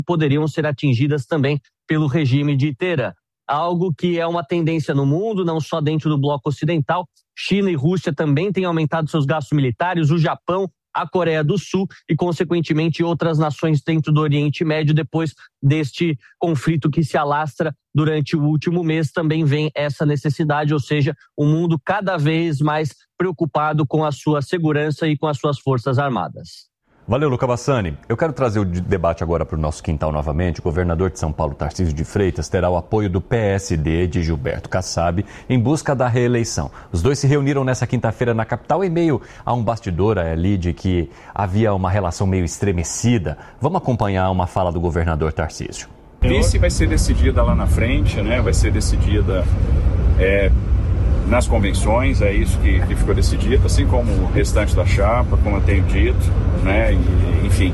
poderiam ser atingidas também pelo regime de Teherã. Algo que é uma tendência no mundo, não só dentro do bloco ocidental. China e Rússia também têm aumentado seus gastos militares, o Japão, a Coreia do Sul e, consequentemente, outras nações dentro do Oriente Médio. Depois deste conflito que se alastra durante o último mês, também vem essa necessidade, ou seja, o mundo cada vez mais preocupado com a sua segurança e com as suas forças armadas. Valeu, Luca Bassani. Eu quero trazer o debate agora para o nosso quintal novamente. O governador de São Paulo, Tarcísio de Freitas, terá o apoio do PSD de Gilberto Kassab em busca da reeleição. Os dois se reuniram nessa quinta-feira na capital em meio a um bastidor ali de que havia uma relação meio estremecida. Vamos acompanhar uma fala do governador Tarcísio. Vice vai ser decidida lá na frente, né? Vai ser decidida nas convenções, é isso que ficou decidido, assim como o restante da chapa, como eu tenho dito, né? E, enfim,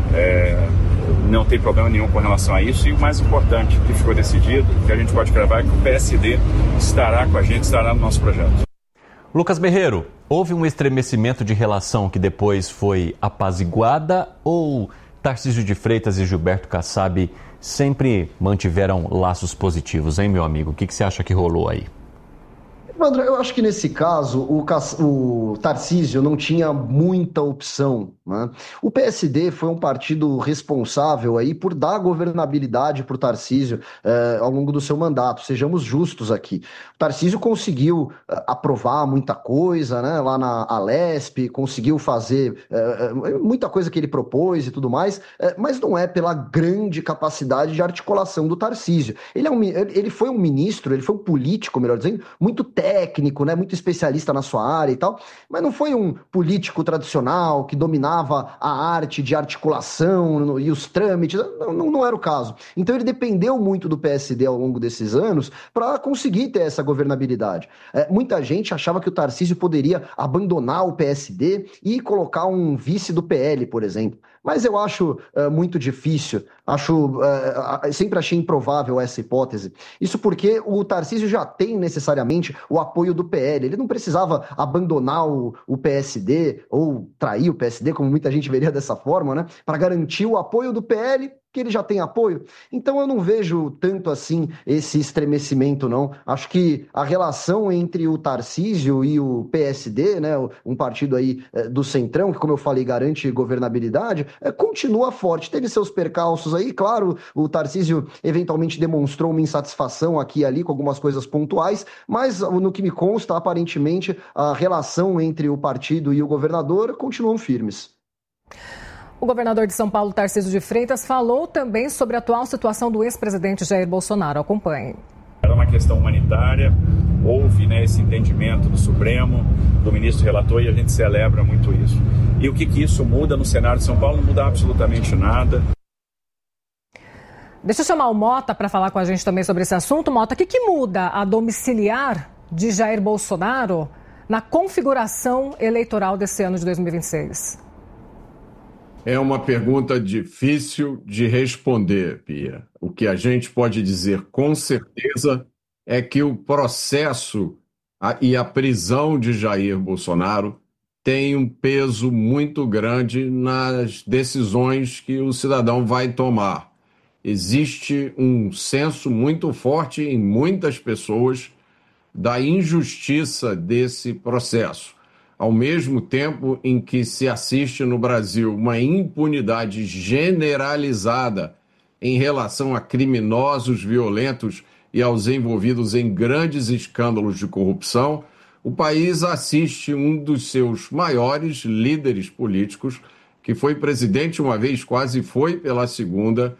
não tem problema nenhum com relação a isso. E o mais importante que ficou decidido, que a gente pode cravar, é que o PSD estará com a gente, estará no nosso projeto. Lucas Berreiro, houve um estremecimento de relação que depois foi apaziguada ou Tarcísio de Freitas e Gilberto Kassab sempre mantiveram laços positivos, hein, meu amigo? O que você acha que rolou aí? André, eu acho que nesse caso o Tarcísio não tinha muita opção, né? O PSD foi um partido responsável aí por dar governabilidade para o Tarcísio ao longo do seu mandato, sejamos justos aqui. O Tarcísio conseguiu aprovar muita coisa, né, lá na Alesp, conseguiu fazer muita coisa que ele propôs e tudo mais, mas não é pela grande capacidade de articulação do Tarcísio. Ele foi um ministro, ele foi um político, melhor dizendo, muito técnico, né, muito especialista na sua área e tal, mas não foi um político tradicional que dominava a arte de articulação e os trâmites, não era o caso. Então ele dependeu muito do PSD ao longo desses anos para conseguir ter essa governabilidade. Muita gente achava que o Tarcísio poderia abandonar o PSD e colocar um vice do PL, por exemplo. Mas eu acho muito difícil, sempre achei improvável essa hipótese. Isso porque o Tarcísio já tem necessariamente o apoio do PL. Ele não precisava abandonar o PSD ou trair o PSD, como muita gente veria dessa forma, né, para garantir o apoio do PL, que ele já tem apoio. Então eu não vejo tanto assim esse estremecimento, não. Acho que a relação entre o Tarcísio e o PSD, né, um partido aí do Centrão, que, como eu falei, garante governabilidade, continua forte. Teve seus percalços aí, claro, o Tarcísio eventualmente demonstrou uma insatisfação aqui e ali com algumas coisas pontuais, mas no que me consta, aparentemente, a relação entre o partido e o governador continuam firmes. O governador de São Paulo, Tarcísio de Freitas, falou também sobre a atual situação do ex-presidente Jair Bolsonaro. Acompanhe. Era uma questão humanitária, houve, né, esse entendimento do Supremo, do ministro relator, e a gente celebra muito isso. E o que isso muda no cenário de São Paulo? Não muda absolutamente nada. Deixa eu chamar o Mota para falar com a gente também sobre esse assunto. Mota, o que muda a domiciliar de Jair Bolsonaro na configuração eleitoral desse ano de 2026? É uma pergunta difícil de responder, Pia. O que a gente pode dizer com certeza é que o processo e a prisão de Jair Bolsonaro tem um peso muito grande nas decisões que o cidadão vai tomar. Existe um senso muito forte em muitas pessoas da injustiça desse processo. Ao mesmo tempo em que se assiste no Brasil uma impunidade generalizada em relação a criminosos violentos e aos envolvidos em grandes escândalos de corrupção, o país assiste um dos seus maiores líderes políticos, que foi presidente uma vez, quase foi pela segunda,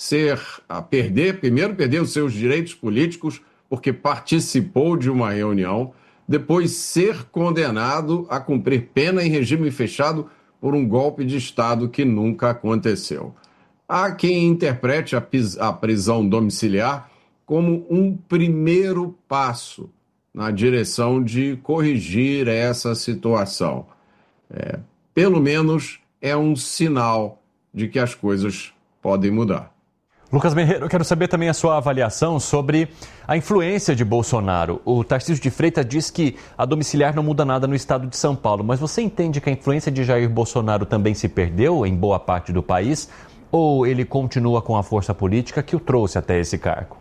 primeiro perder os seus direitos políticos porque participou de uma reunião, depois ser condenado a cumprir pena em regime fechado por um golpe de Estado que nunca aconteceu. Há quem interprete a prisão domiciliar como um primeiro passo na direção de corrigir essa situação. Pelo menos é um sinal de que as coisas podem mudar. Lucas Berreiro, eu quero saber também a sua avaliação sobre a influência de Bolsonaro. O Tarcísio de Freitas diz que a domiciliar não muda nada no estado de São Paulo, mas você entende que a influência de Jair Bolsonaro também se perdeu em boa parte do país? ou ele continua com a força política que o trouxe até esse cargo?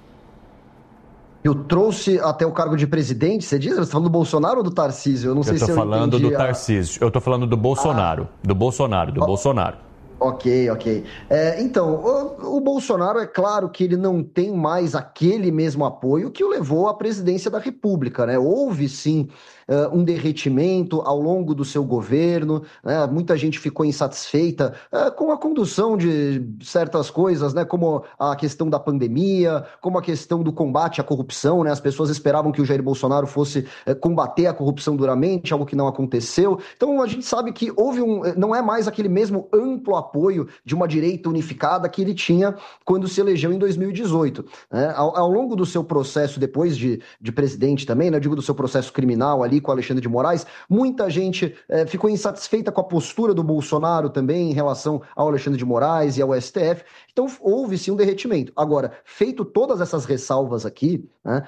Eu trouxe até o cargo de presidente, você diz? Você está falando do Bolsonaro ou do Tarcísio? Eu não sei se eu entendi. Eu estou falando do Tarcísio. Eu estou falando do Bolsonaro. Do Bolsonaro. Ok. Então, o Bolsonaro, é claro que ele não tem mais aquele mesmo apoio que o levou à presidência da República, né? Houve, sim, um derretimento ao longo do seu governo, né? Muita gente ficou insatisfeita com a condução de certas coisas, né? Como a questão da pandemia, como a questão do combate à corrupção, né? As pessoas esperavam que o Jair Bolsonaro fosse combater a corrupção duramente, algo que não aconteceu. Então, a gente sabe que não é mais aquele mesmo amplo apoio de uma direita unificada que ele tinha quando se elegeu em 2018. Né? Ao longo do seu processo, depois de presidente também, né? Eu digo do seu processo criminal ali com Alexandre de Moraes, muita gente ficou insatisfeita com a postura do Bolsonaro também em relação ao Alexandre de Moraes e ao STF. Então, houve sim um derretimento. Agora, feito todas essas ressalvas aqui, né,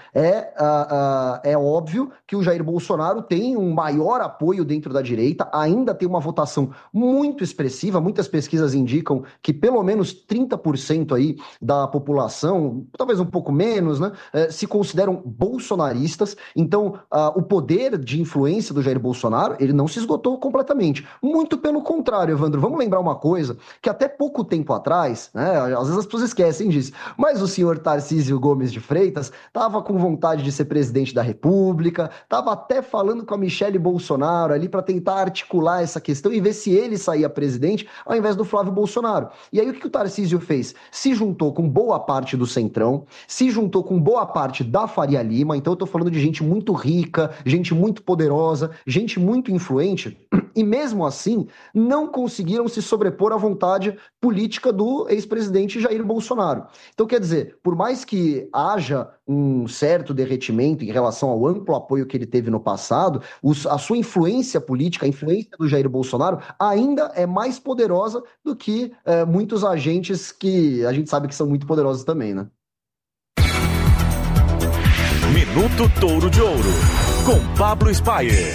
é óbvio que o Jair Bolsonaro tem um maior apoio dentro da direita, ainda tem uma votação muito expressiva, muitas pesquisas indicam que pelo menos 30% aí da população, talvez um pouco menos, né, se consideram bolsonaristas. Então, o poder de influência do Jair Bolsonaro, ele não se esgotou completamente. Muito pelo contrário, Evandro. Vamos lembrar uma coisa, que até pouco tempo atrás, né, às vezes as pessoas esquecem disso, mas o senhor Tarcísio Gomes de Freitas estava com vontade de ser presidente da República, estava até falando com a Michele Bolsonaro ali para tentar articular essa questão e ver se ele saía presidente ao invés do Flávio Bolsonaro. E aí o que o Tarcísio fez? Se juntou com boa parte do Centrão, se juntou com boa parte da Faria Lima, então eu tô falando de gente muito rica, gente muito poderosa, gente muito influente, e mesmo assim não conseguiram se sobrepor à vontade política do ex-presidente Jair Bolsonaro. Então, quer dizer, por mais que haja um certo derretimento em relação ao amplo apoio que ele teve no passado, a sua influência política, a influência do Jair Bolsonaro ainda é mais poderosa do que muitos agentes que a gente sabe que são muito poderosos também, né? Minuto Touro de Ouro, com Pablo Spyer.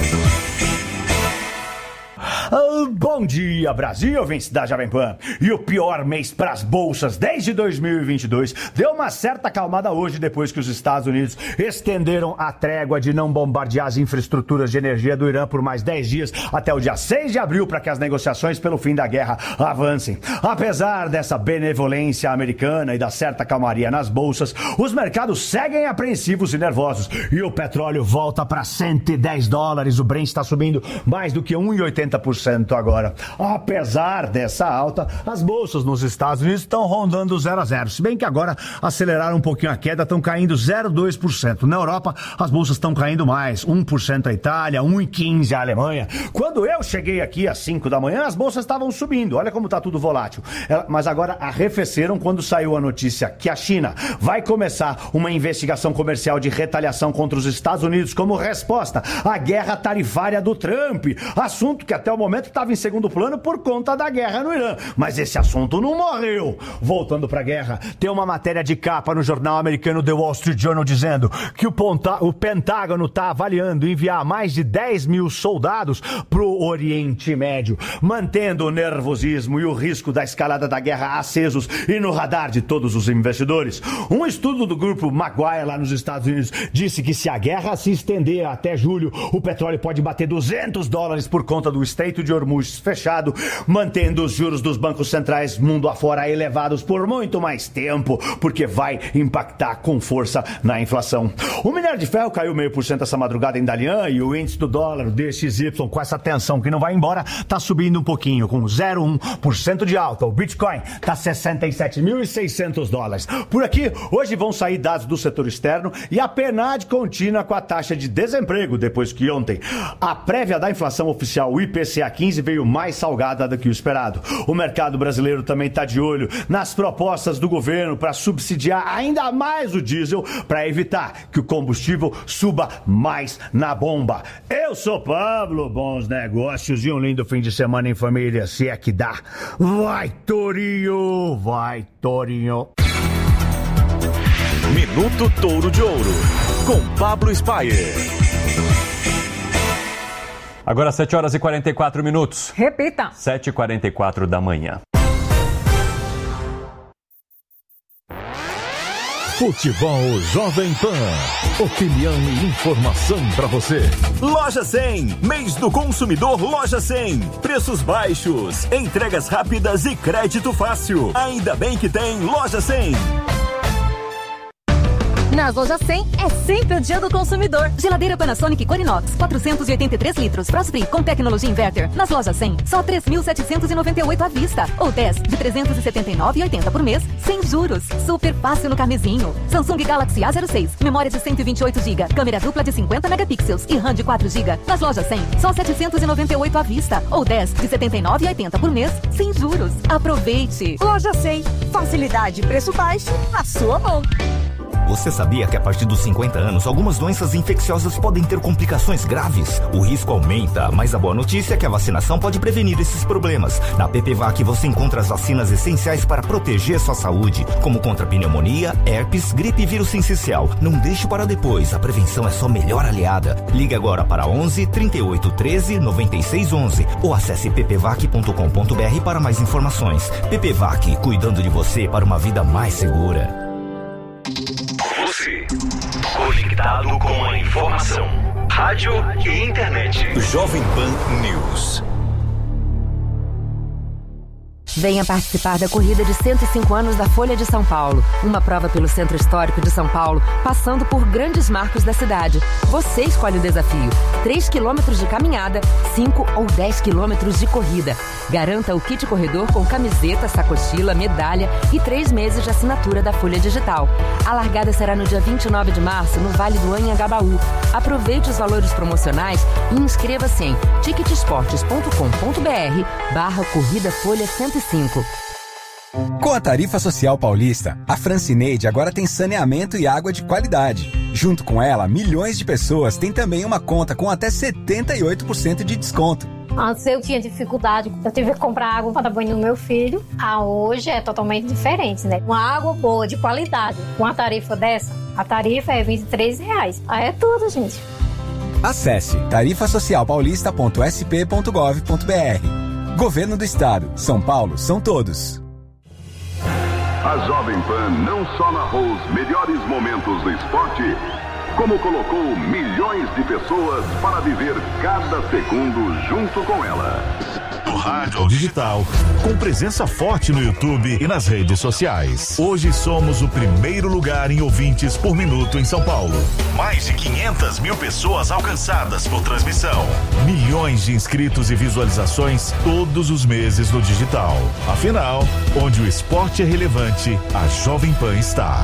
Bom dia, Brasil, ouvinte da Jovem Pan. E o pior mês para as bolsas desde 2022 deu uma certa acalmada hoje, depois que os Estados Unidos estenderam a trégua de não bombardear as infraestruturas de energia do Irã por mais 10 dias até o dia 6 de abril para que as negociações pelo fim da guerra avancem. Apesar dessa benevolência americana e da certa calmaria nas bolsas, os mercados seguem apreensivos e nervosos e o petróleo volta para $110. O Brent está subindo mais do que 1,80% agora. Apesar dessa alta, as bolsas nos Estados Unidos estão rondando 0 a 0, se bem que agora aceleraram um pouquinho a queda, estão caindo 0,2%. Na Europa, as bolsas estão caindo mais, 1% a Itália, 1,15% a Alemanha. Quando eu cheguei aqui às 5 da manhã, as bolsas estavam subindo, olha como está tudo volátil. Mas agora arrefeceram quando saiu a notícia que a China vai começar uma investigação comercial de retaliação contra os Estados Unidos como resposta à guerra tarifária do Trump, assunto que até o momento estava em segundo plano por conta da guerra no Irã. Mas esse assunto não morreu. Voltando para a guerra, tem uma matéria de capa no jornal americano The Wall Street Journal dizendo que o Pentágono está avaliando enviar mais de 10 mil soldados para o Oriente Médio, mantendo o nervosismo e o risco da escalada da guerra acesos e no radar de todos os investidores. Um estudo do grupo Maguire lá nos Estados Unidos disse que se a guerra se estender até julho, o petróleo pode bater $200 por conta do Estreito de Hormuz fechado, mantendo os juros dos bancos centrais mundo afora elevados por muito mais tempo, porque vai impactar com força na inflação. O minério de ferro caiu 0,5% essa madrugada em Dalian e o índice do dólar, o DXY, com essa tensão que não vai embora, está subindo um pouquinho, com 0,1% de alta. O Bitcoin está $67.600. Por aqui, hoje vão sair dados do setor externo e a PNAD contínua com a taxa de desemprego, depois que ontem a prévia da inflação oficial, o IPCA 15, veio mais salgada do que o esperado. O mercado brasileiro também está de olho nas propostas do governo para subsidiar ainda mais o diesel para evitar que o combustível suba mais na bomba. Eu sou Pablo, bons negócios e um lindo fim de semana em família, se é que dá. Vai, Torinho! Vai, Torinho! Minuto Touro de Ouro, com Pablo Spyer. Agora 7 horas e 44 minutos. Repita. 7h44 da manhã. Futebol Jovem Pan. Opinião e informação para você. Loja 100. Mês do consumidor Loja 100. Preços baixos, entregas rápidas e crédito fácil. Ainda bem que tem Loja 100. Nas Lojas 100 é sempre o dia do consumidor. Geladeira Panasonic Corinox, 483 litros, Frost Free com tecnologia inverter. Nas Lojas 100, só 3.798 à vista. Ou 10 de 379,80 por mês, sem juros. Super fácil no carnezinho. Samsung Galaxy A06, memória de 128 GB, câmera dupla de 50 megapixels e RAM de 4 GB. Nas Lojas 100, só 798 à vista. Ou 10 de 79,80 por mês, sem juros. Aproveite. Loja 100, facilidade e preço baixo na sua mão. Você sabia que a partir dos 50 anos, algumas doenças infecciosas podem ter complicações graves? O risco aumenta, mas a boa notícia é que a vacinação pode prevenir esses problemas. Na PPVAC você encontra as vacinas essenciais para proteger sua saúde, como contra pneumonia, herpes, gripe e vírus sincicial. Não deixe para depois, a prevenção é sua melhor aliada. Ligue agora para 11 38 13 96 11 ou acesse ppvac.com.br para mais informações. PPVAC, cuidando de você para uma vida mais segura. Você, conectado com a informação, rádio e internet. Jovem Pan News. Venha participar da corrida de 105 anos da Folha de São Paulo. Uma prova pelo Centro Histórico de São Paulo, passando por grandes marcos da cidade. Você escolhe o desafio. 3 quilômetros de caminhada, 5 ou 10 quilômetros de corrida. Garanta o kit corredor com camiseta, sacochila, medalha e 3 meses de assinatura da Folha Digital. A largada será no dia 29 de março, no Vale do Anhangabaú. Aproveite os valores promocionais e inscreva-se em ticketsportes.com.br/corrida Folha 105. Com a Tarifa Social Paulista, a Francineide agora tem saneamento e água de qualidade. Junto com ela, milhões de pessoas têm também uma conta com até 78% de desconto. Antes eu tinha dificuldade, eu tive que comprar água para dar banho no meu filho. Hoje é totalmente diferente, né? Uma água boa, de qualidade, com uma tarifa dessa, a tarifa é R$23. É tudo, gente. Acesse tarifasocialpaulista.sp.gov.br. Governo do Estado. São Paulo são todos. A Jovem Pan não só narrou os melhores momentos do esporte, como colocou milhões de pessoas para viver cada segundo junto com ela. Do rádio ao digital, com presença forte no YouTube e nas redes sociais. Hoje somos o primeiro lugar em ouvintes por minuto em São Paulo. Mais de 500 mil pessoas alcançadas por transmissão. Milhões de inscritos e visualizações todos os meses no digital. Afinal, onde o esporte é relevante, a Jovem Pan está.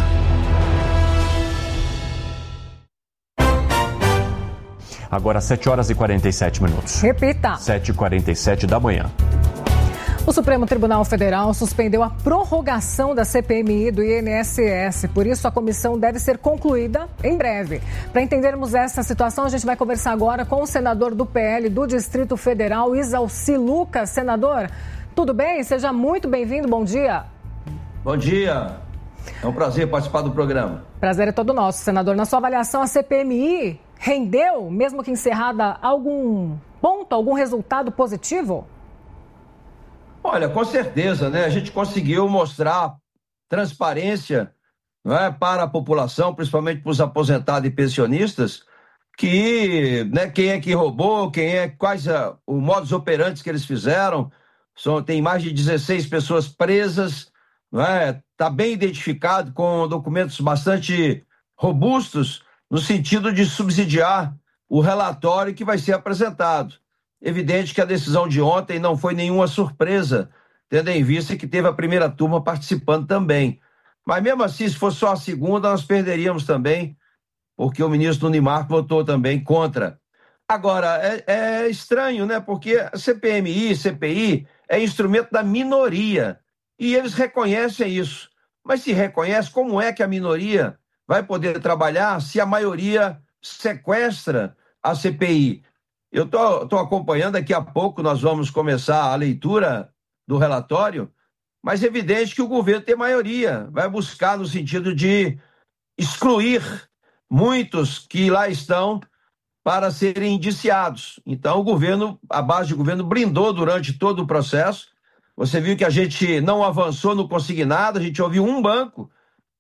Agora 7 horas e 47 minutos. Repita. 7h47 da manhã. O Supremo Tribunal Federal suspendeu a prorrogação da CPMI do INSS. Por isso, a comissão deve ser concluída em breve. Para entendermos essa situação, a gente vai conversar agora com o senador do PL do Distrito Federal, Isalci Lucas. Senador, tudo bem? Seja muito bem-vindo. Bom dia. Bom dia. É um prazer participar do programa. Prazer é todo nosso, senador. Na sua avaliação, a CPMI rendeu, mesmo que encerrada, algum ponto, algum resultado positivo? Olha, com certeza, né? A gente conseguiu mostrar transparência, não é, para a população, principalmente para os aposentados e pensionistas, que, né, quem é que roubou, quais o modus operandi que eles fizeram. Tem mais de 16 pessoas presas, não é? Está bem identificado com documentos bastante robustos, no sentido de subsidiar o relatório que vai ser apresentado. Evidente que a decisão de ontem não foi nenhuma surpresa, tendo em vista que teve a primeira turma participando também. Mas mesmo assim, se fosse só a segunda, nós perderíamos também, porque o ministro Nunes Marques votou também contra. Agora, é estranho, né? Porque a CPI é instrumento da minoria, e eles reconhecem isso. Mas se reconhece, como é que a minoria vai poder trabalhar se a maioria sequestra a CPI? Eu estou acompanhando, daqui a pouco nós vamos começar a leitura do relatório, mas é evidente que o governo tem maioria, vai buscar no sentido de excluir muitos que lá estão para serem indiciados. Então a base de governo blindou durante todo o processo. Você viu que a gente não avançou no consignado, a gente ouviu um banco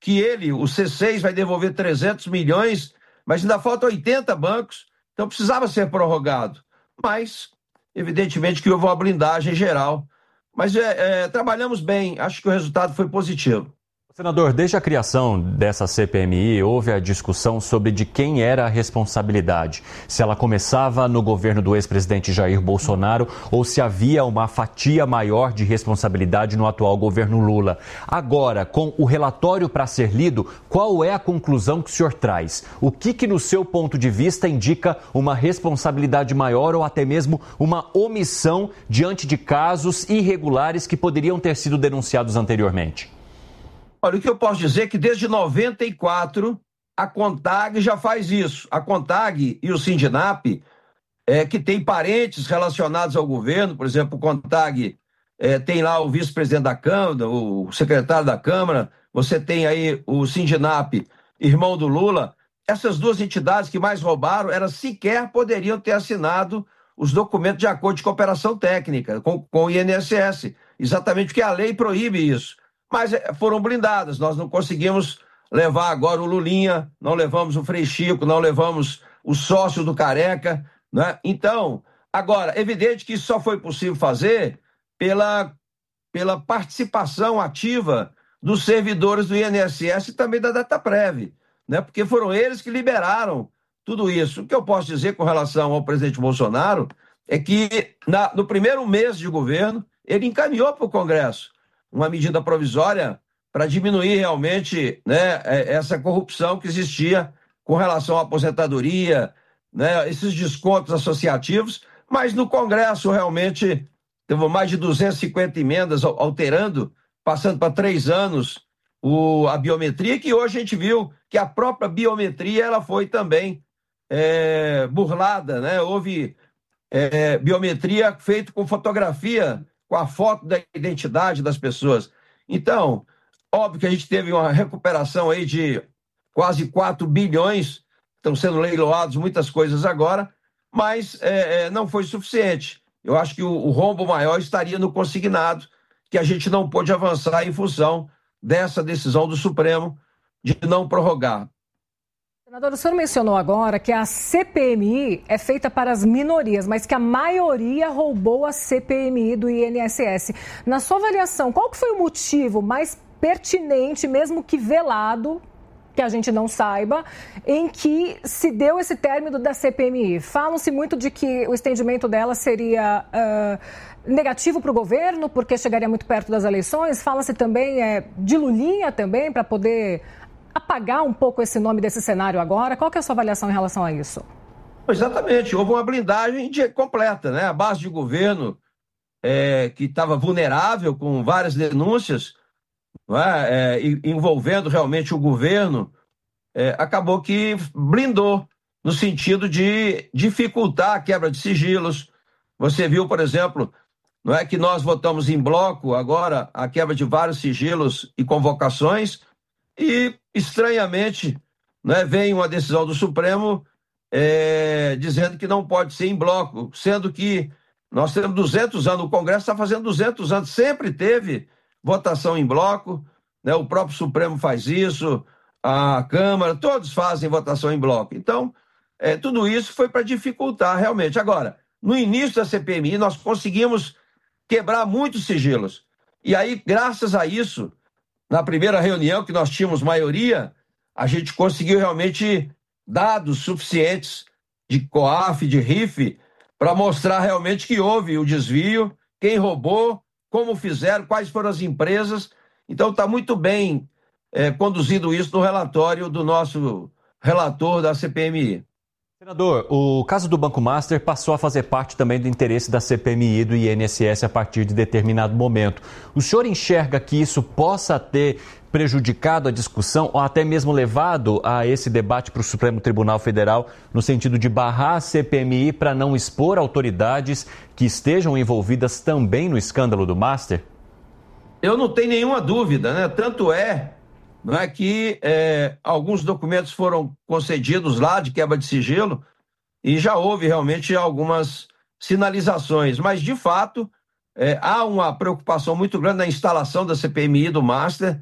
que o C6 vai devolver 300 milhões, mas ainda faltam 80 bancos, então precisava ser prorrogado. Mas, evidentemente, que houve uma blindagem geral. Mas trabalhamos bem, acho que o resultado foi positivo. Senador, desde a criação dessa CPMI, houve a discussão sobre de quem era a responsabilidade. Se ela começava no governo do ex-presidente Jair Bolsonaro ou se havia uma fatia maior de responsabilidade no atual governo Lula. Agora, com o relatório para ser lido, qual é a conclusão que o senhor traz? O que, no seu ponto de vista, indica uma responsabilidade maior ou até mesmo uma omissão diante de casos irregulares que poderiam ter sido denunciados anteriormente? Olha, o que eu posso dizer é que desde 94 a CONTAG já faz isso. A CONTAG e o Sindinap, que tem parentes relacionados ao governo, por exemplo, o CONTAG tem lá o vice-presidente da Câmara, o secretário da Câmara, você tem aí o Sindinap, irmão do Lula. Essas duas entidades que mais roubaram, elas sequer poderiam ter assinado os documentos de acordo de cooperação técnica com o INSS, exatamente porque a lei proíbe isso. Mas foram blindadas, nós não conseguimos levar agora o Lulinha, não levamos o Frei Chico, não levamos o sócio do Careca, né? Então, agora, é evidente que isso só foi possível fazer pela participação ativa dos servidores do INSS e também da Dataprev, né? Porque foram eles que liberaram tudo isso. O que eu posso dizer com relação ao presidente Bolsonaro é que no primeiro mês de governo, ele encaminhou para o Congresso uma medida provisória para diminuir realmente, né, essa corrupção que existia com relação à aposentadoria, né, esses descontos associativos, mas no Congresso realmente teve mais de 250 emendas alterando, passando para 3 anos a biometria, que hoje a gente viu que a própria biometria ela foi também burlada, né? Houve biometria feita com fotografia, com a foto da identidade das pessoas. Então, óbvio que a gente teve uma recuperação aí de quase 4 bilhões, estão sendo leiloados muitas coisas agora, mas não foi suficiente. Eu acho que o rombo maior estaria no consignado, que a gente não pôde avançar em função dessa decisão do Supremo de não prorrogar. Senador, o senhor mencionou agora que a CPMI é feita para as minorias, mas que a maioria roubou a CPMI do INSS. Na sua avaliação, qual que foi o motivo mais pertinente, mesmo que velado, que a gente não saiba, em que se deu esse término da CPMI? Falam-se muito de que o estendimento dela seria negativo para o governo, porque chegaria muito perto das eleições. Fala-se também de Lulinha também, para poder apagar um pouco esse nome desse cenário agora. Qual que é a sua avaliação em relação a isso? Exatamente, houve uma blindagem completa, né? A base de governo que estava vulnerável com várias denúncias, envolvendo realmente o governo, acabou que blindou no sentido de dificultar a quebra de sigilos. Você viu, por exemplo, não é que nós votamos em bloco agora a quebra de vários sigilos e convocações e, estranhamente, né, vem uma decisão do Supremo dizendo que não pode ser em bloco, sendo que nós temos 200 anos, o Congresso está fazendo 200 anos, sempre teve votação em bloco, né, o próprio Supremo faz isso, a Câmara, todos fazem votação em bloco. Então, tudo isso foi para dificultar realmente. Agora, no início da CPMI, nós conseguimos quebrar muitos sigilos. E aí, graças a isso, na primeira reunião que nós tínhamos maioria, a gente conseguiu realmente dados suficientes de COAF, de RIF, para mostrar realmente que houve o desvio, quem roubou, como fizeram, quais foram as empresas. Então está muito bem conduzido isso no relatório do nosso relator da CPMI. Senador, o caso do Banco Master passou a fazer parte também do interesse da CPMI e do INSS a partir de determinado momento. O senhor enxerga que isso possa ter prejudicado a discussão ou até mesmo levado a esse debate para o Supremo Tribunal Federal no sentido de barrar a CPMI para não expor autoridades que estejam envolvidas também no escândalo do Master? Eu não tenho nenhuma dúvida, né? Tanto não é que alguns documentos foram concedidos lá de quebra de sigilo e já houve realmente algumas sinalizações, mas de fato há uma preocupação muito grande na instalação da CPMI do Master,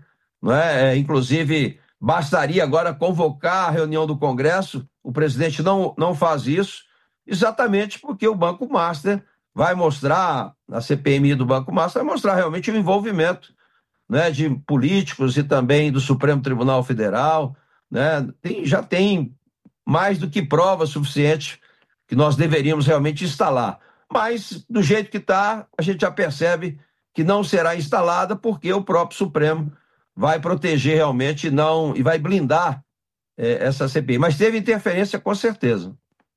não é? Inclusive, bastaria agora convocar a reunião do Congresso, o presidente não faz isso, exatamente porque o Banco Master vai mostrar, a CPMI do Banco Master vai mostrar realmente o envolvimento, né, de políticos e também do Supremo Tribunal Federal, né? Já tem mais do que prova suficiente que nós deveríamos realmente instalar. Mas, do jeito que está, a gente já percebe que não será instalada porque o próprio Supremo vai proteger realmente e vai blindar essa CPI. Mas teve interferência com certeza.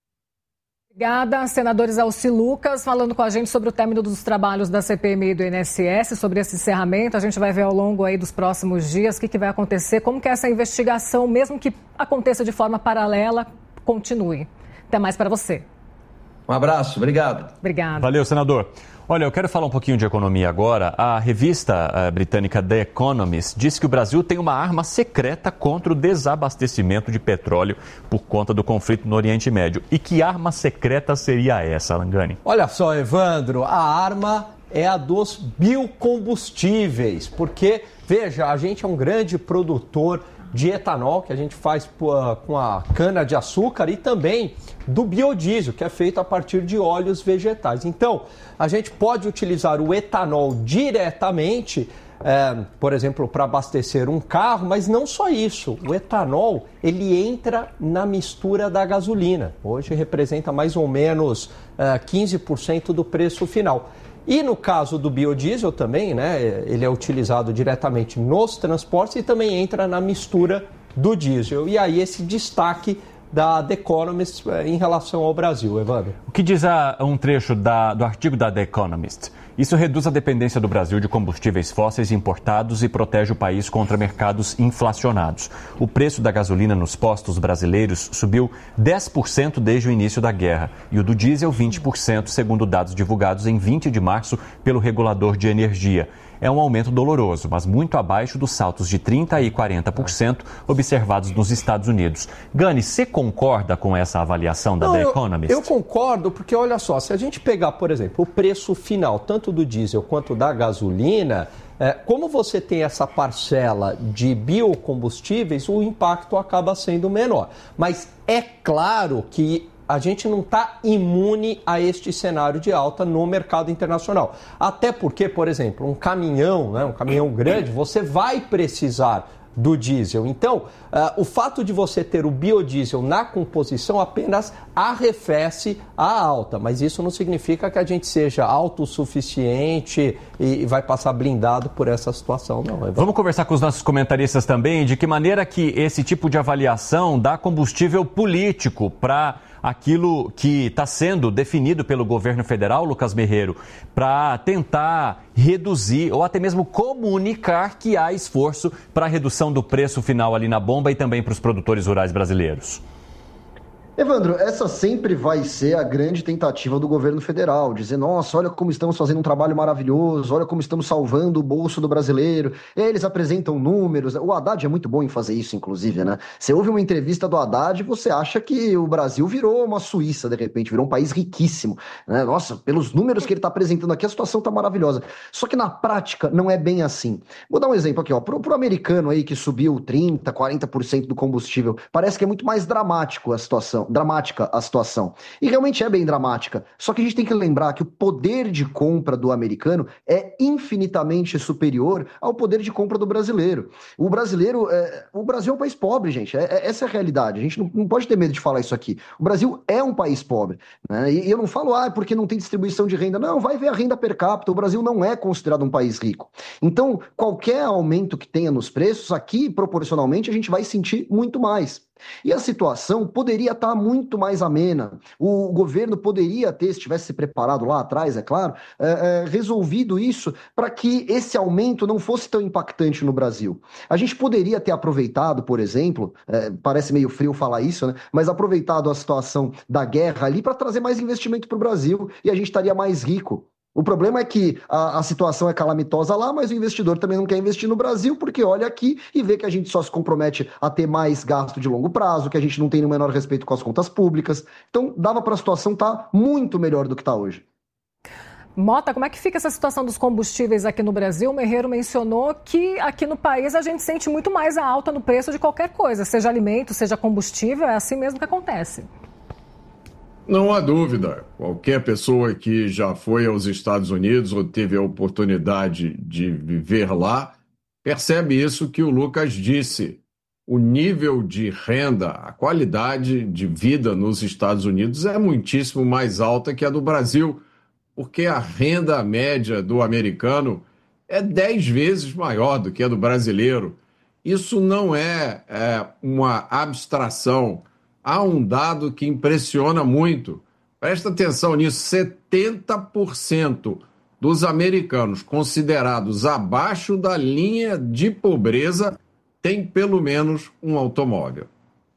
Obrigada. Senadores Alci Lucas falando com a gente sobre o término dos trabalhos da CPMI e do INSS, sobre esse encerramento. A gente vai ver ao longo aí dos próximos dias o que vai acontecer, como que essa investigação, mesmo que aconteça de forma paralela, continue. Até mais para você. Um abraço, obrigado. Obrigada. Valeu, senador. Olha, eu quero falar um pouquinho de economia agora. A revista britânica The Economist disse que o Brasil tem uma arma secreta contra o desabastecimento de petróleo por conta do conflito no Oriente Médio. E que arma secreta seria essa, Langani? Olha só, Evandro, a arma é a dos biocombustíveis, porque, veja, a gente é um grande produtor de etanol, que a gente faz com a cana-de-açúcar, e também do biodiesel, que é feito a partir de óleos vegetais. Então, a gente pode utilizar o etanol diretamente, por exemplo, para abastecer um carro, mas não só isso. O etanol, ele entra na mistura da gasolina. Hoje representa mais ou menos 15% do preço final. E no caso do biodiesel também, né, ele é utilizado diretamente nos transportes e também entra na mistura do diesel. E aí esse destaque da The Economist em relação ao Brasil, Evandro. O que diz um trecho do artigo da The Economist? Isso reduz a dependência do Brasil de combustíveis fósseis importados e protege o país contra mercados inflacionados. O preço da gasolina nos postos brasileiros subiu 10% desde o início da guerra e o do diesel 20%, segundo dados divulgados em 20 de março pelo regulador de energia. É um aumento doloroso, mas muito abaixo dos saltos de 30% e 40% observados nos Estados Unidos. Gani, você concorda com essa avaliação da The Economist? Eu concordo, porque olha só, se a gente pegar, por exemplo, o preço final, tanto do diesel quanto da gasolina, como você tem essa parcela de biocombustíveis, o impacto acaba sendo menor. Mas é claro que a gente não está imune a este cenário de alta no mercado internacional. Até porque, por exemplo, um caminhão, né, um caminhão grande, você vai precisar do diesel. Então, o fato de você ter o biodiesel na composição apenas arrefece a alta, mas isso não significa que a gente seja autossuficiente e vai passar blindado por essa situação, não. Vamos conversar com os nossos comentaristas também, de que maneira que esse tipo de avaliação dá combustível político para aquilo que está sendo definido pelo governo federal, Lucas Merreiro, para tentar reduzir ou até mesmo comunicar que há esforço para a redução do preço final ali na bomba e também para os produtores rurais brasileiros. Evandro, essa sempre vai ser a grande tentativa do governo federal, dizer, nossa, olha como estamos fazendo um trabalho maravilhoso, olha como estamos salvando o bolso do brasileiro. Eles apresentam números, o Haddad é muito bom em fazer isso, inclusive, né? Você ouve uma entrevista do Haddad e você acha que o Brasil virou uma Suíça, de repente, virou um país riquíssimo, né? Nossa, pelos números que ele está apresentando aqui, a situação está maravilhosa. Só que na prática não é bem assim. Vou dar um exemplo aqui, ó, pro americano aí que subiu 30%, 40% do combustível, parece que é muito mais dramática a situação. E realmente é bem dramática. Só que a gente tem que lembrar que o poder de compra do americano é infinitamente superior ao poder de compra do brasileiro. O Brasil é um país pobre, gente. Essa é a realidade. A gente não pode ter medo de falar isso aqui. O Brasil é um país pobre, né? E eu não falo, porque não tem distribuição de renda. Não, vai ver a renda per capita. O Brasil não é considerado um país rico. Então, qualquer aumento que tenha nos preços, aqui, proporcionalmente, a gente vai sentir muito mais. E a situação poderia estar muito mais amena. O governo poderia ter, se tivesse se preparado lá atrás, é claro, resolvido isso para que esse aumento não fosse tão impactante no Brasil. A gente poderia ter aproveitado, por exemplo, parece meio frio falar isso, né? Mas aproveitado a situação da guerra ali para trazer mais investimento para o Brasil e a gente estaria mais rico. O problema é que a situação é calamitosa lá, mas o investidor também não quer investir no Brasil, porque olha aqui e vê que a gente só se compromete a ter mais gasto de longo prazo, que a gente não tem o menor respeito com as contas públicas. Então, dava para a situação estar muito melhor do que está hoje. Mota, como é que fica essa situação dos combustíveis aqui no Brasil? O Merreiro mencionou que aqui no país a gente sente muito mais a alta no preço de qualquer coisa, seja alimento, seja combustível, é assim mesmo que acontece. Não há dúvida. Qualquer pessoa que já foi aos Estados Unidos ou teve a oportunidade de viver lá, percebe isso que o Lucas disse. O nível de renda, a qualidade de vida nos Estados Unidos é muitíssimo mais alta que a do Brasil, porque a renda média do americano é 10 vezes maior do que a do brasileiro. Isso não é uma abstração. Há um dado que impressiona muito. Presta atenção nisso, 70% dos americanos considerados abaixo da linha de pobreza têm pelo menos um automóvel.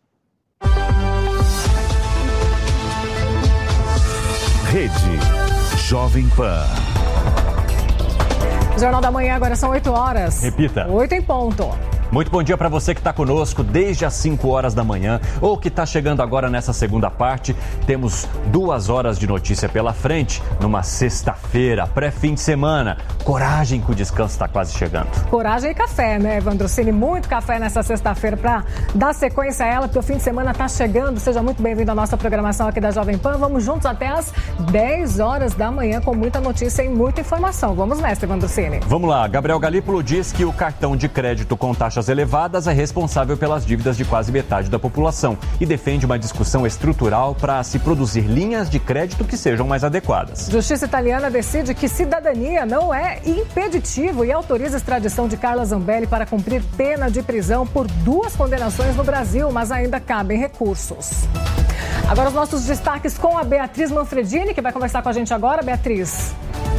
Rede Jovem Pan. Jornal da Manhã, agora são 8 horas. Repita. 8 em ponto. Muito bom dia para você que está conosco desde as 5 horas da manhã ou que está chegando agora nessa segunda parte. Temos 2 horas de notícia pela frente numa sexta-feira, pré-fim de semana. Coragem que o descanso está quase chegando. Coragem e café, né, Evandrocini? Muito café nessa sexta-feira para dar sequência a ela, porque o fim de semana está chegando. Seja muito bem-vindo à nossa programação aqui da Jovem Pan. Vamos juntos até as 10 horas da manhã com muita notícia e muita informação. Vamos nessa, Evandrocini. Vamos lá. Gabriel Galípolo diz que o cartão de crédito com taxas elevadas é responsável pelas dívidas de quase metade da população e defende uma discussão estrutural para se produzir linhas de crédito que sejam mais adequadas. Justiça italiana decide que cidadania não é impeditivo e autoriza a extradição de Carla Zambelli para cumprir pena de prisão por 2 condenações no Brasil, mas ainda cabem recursos. Agora os nossos destaques com a Beatriz Manfredini, que vai conversar com a gente agora. Beatriz.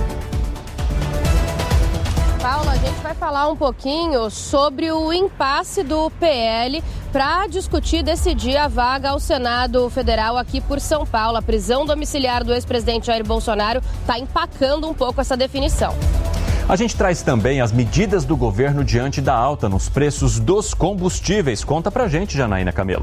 Paula, a gente vai falar um pouquinho sobre o impasse do PL para discutir e decidir a vaga ao Senado Federal aqui por São Paulo. A prisão domiciliar do ex-presidente Jair Bolsonaro está empacando um pouco essa definição. A gente traz também as medidas do governo diante da alta nos preços dos combustíveis. Conta pra gente, Janaína Camelo.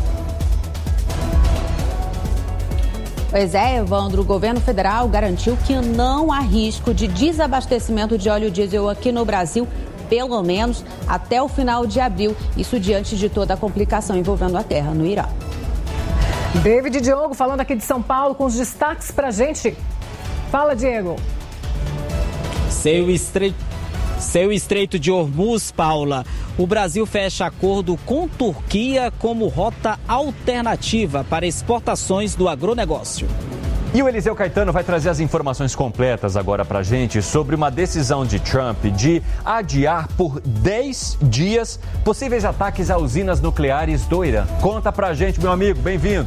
Pois é, Evandro, o governo federal garantiu que não há risco de desabastecimento de óleo diesel aqui no Brasil, pelo menos até o final de abril. Isso diante de toda a complicação envolvendo a guerra no Irã. David Diogo falando aqui de São Paulo com os destaques pra gente. Fala, Diego. Seu Estreito de Hormuz, Paula. O Brasil fecha acordo com Turquia como rota alternativa para exportações do agronegócio. E o Eliseu Caetano vai trazer as informações completas agora pra gente sobre uma decisão de Trump de adiar por 10 dias possíveis ataques a usinas nucleares do Irã. Conta pra gente, meu amigo, bem-vindo.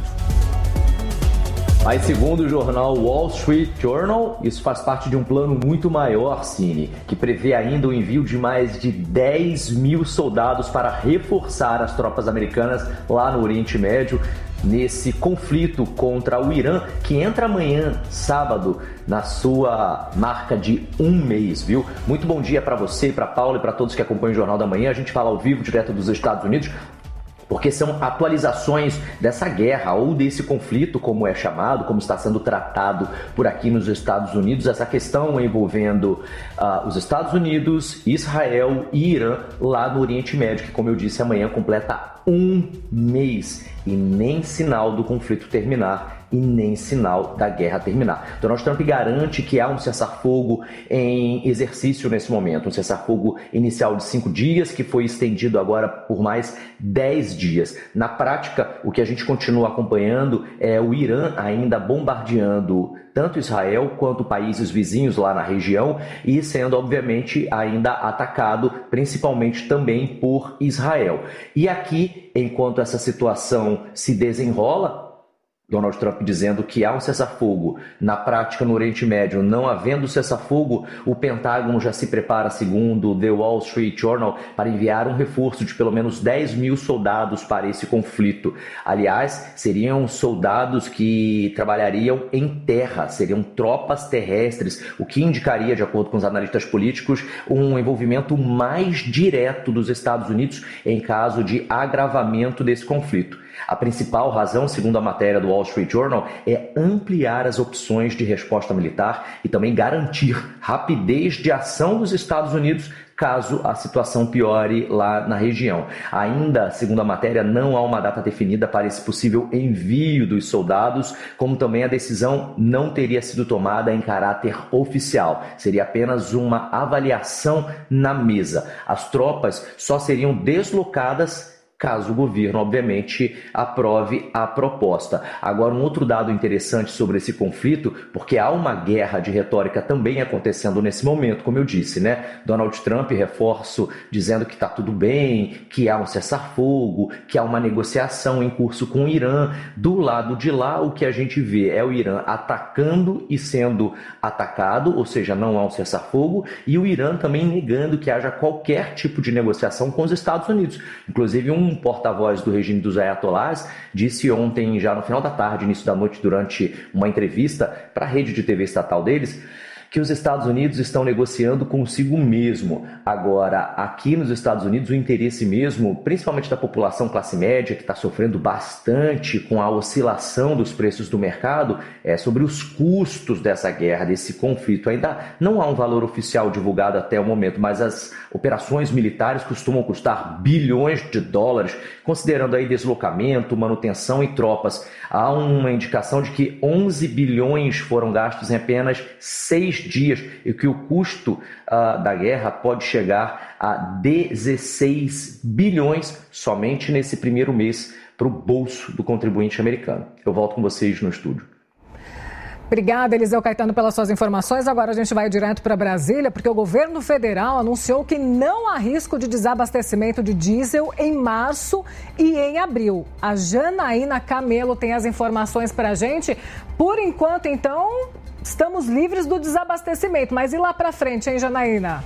Mas segundo o jornal Wall Street Journal, isso faz parte de um plano muito maior, Cine, que prevê ainda o envio de mais de 10 mil soldados para reforçar as tropas americanas lá no Oriente Médio, nesse conflito contra o Irã, que entra amanhã, sábado, na sua marca de 1 mês, viu? Muito bom dia para você, para Paula e para todos que acompanham o Jornal da Manhã. A gente fala ao vivo, direto dos Estados Unidos, porque são atualizações dessa guerra ou desse conflito, como é chamado, como está sendo tratado por aqui nos Estados Unidos, essa questão envolvendo os Estados Unidos, Israel e Irã lá no Oriente Médio, que, como eu disse, amanhã completa 1 mês e nem sinal do conflito terminar e nem sinal da guerra terminar. Donald Trump garante que há um cessar-fogo em exercício nesse momento, um cessar-fogo inicial de 5 dias, que foi estendido agora por mais 10 dias. Na prática, o que a gente continua acompanhando é o Irã ainda bombardeando tanto Israel quanto países vizinhos lá na região e sendo, obviamente, ainda atacado, principalmente também por Israel. E aqui, enquanto essa situação se desenrola, Donald Trump dizendo que há um cessar-fogo. Na prática, no Oriente Médio, não havendo cessar-fogo, o Pentágono já se prepara, segundo The Wall Street Journal, para enviar um reforço de pelo menos 10 mil soldados para esse conflito. Aliás, seriam soldados que trabalhariam em terra, seriam tropas terrestres, o que indicaria, de acordo com os analistas políticos, um envolvimento mais direto dos Estados Unidos em caso de agravamento desse conflito. A principal razão, segundo a matéria do Wall Street Journal, é ampliar as opções de resposta militar e também garantir rapidez de ação dos Estados Unidos caso a situação piore lá na região. Ainda, segundo a matéria, não há uma data definida para esse possível envio dos soldados, como também a decisão não teria sido tomada em caráter oficial. Seria apenas uma avaliação na mesa. As tropas só seriam deslocadas caso o governo, obviamente, aprove a proposta. Agora, um outro dado interessante sobre esse conflito, porque há uma guerra de retórica também acontecendo nesse momento, como eu disse, né? Donald Trump, reforço, dizendo que está tudo bem, que há um cessar-fogo, que há uma negociação em curso com o Irã. Do lado de lá, o que a gente vê é o Irã atacando e sendo atacado, ou seja, não há um cessar-fogo, e o Irã também negando que haja qualquer tipo de negociação com os Estados Unidos. Inclusive, um porta-voz do regime dos ayatollahs disse ontem, já no final da tarde, início da noite, durante uma entrevista para a rede de TV estatal deles, que os Estados Unidos estão negociando consigo mesmo. Agora, aqui nos Estados Unidos, o interesse mesmo, principalmente da população classe média, que está sofrendo bastante com a oscilação dos preços do mercado, é sobre os custos dessa guerra, desse conflito. Ainda não há um valor oficial divulgado até o momento, mas as operações militares costumam custar bilhões de dólares, considerando aí deslocamento, manutenção e tropas. Há uma indicação de que 11 bilhões foram gastos em apenas 6 dias e que o custo da guerra pode chegar a 16 bilhões somente nesse primeiro mês para o bolso do contribuinte americano. Eu volto com vocês no estúdio. Obrigada, Eliseu Caetano, pelas suas informações. Agora a gente vai direto para Brasília, porque o governo federal anunciou que não há risco de desabastecimento de diesel em março e em abril. A Janaína Camelo tem as informações para a gente. Por enquanto, então, estamos livres do desabastecimento. Mas e lá para frente, hein, Janaína?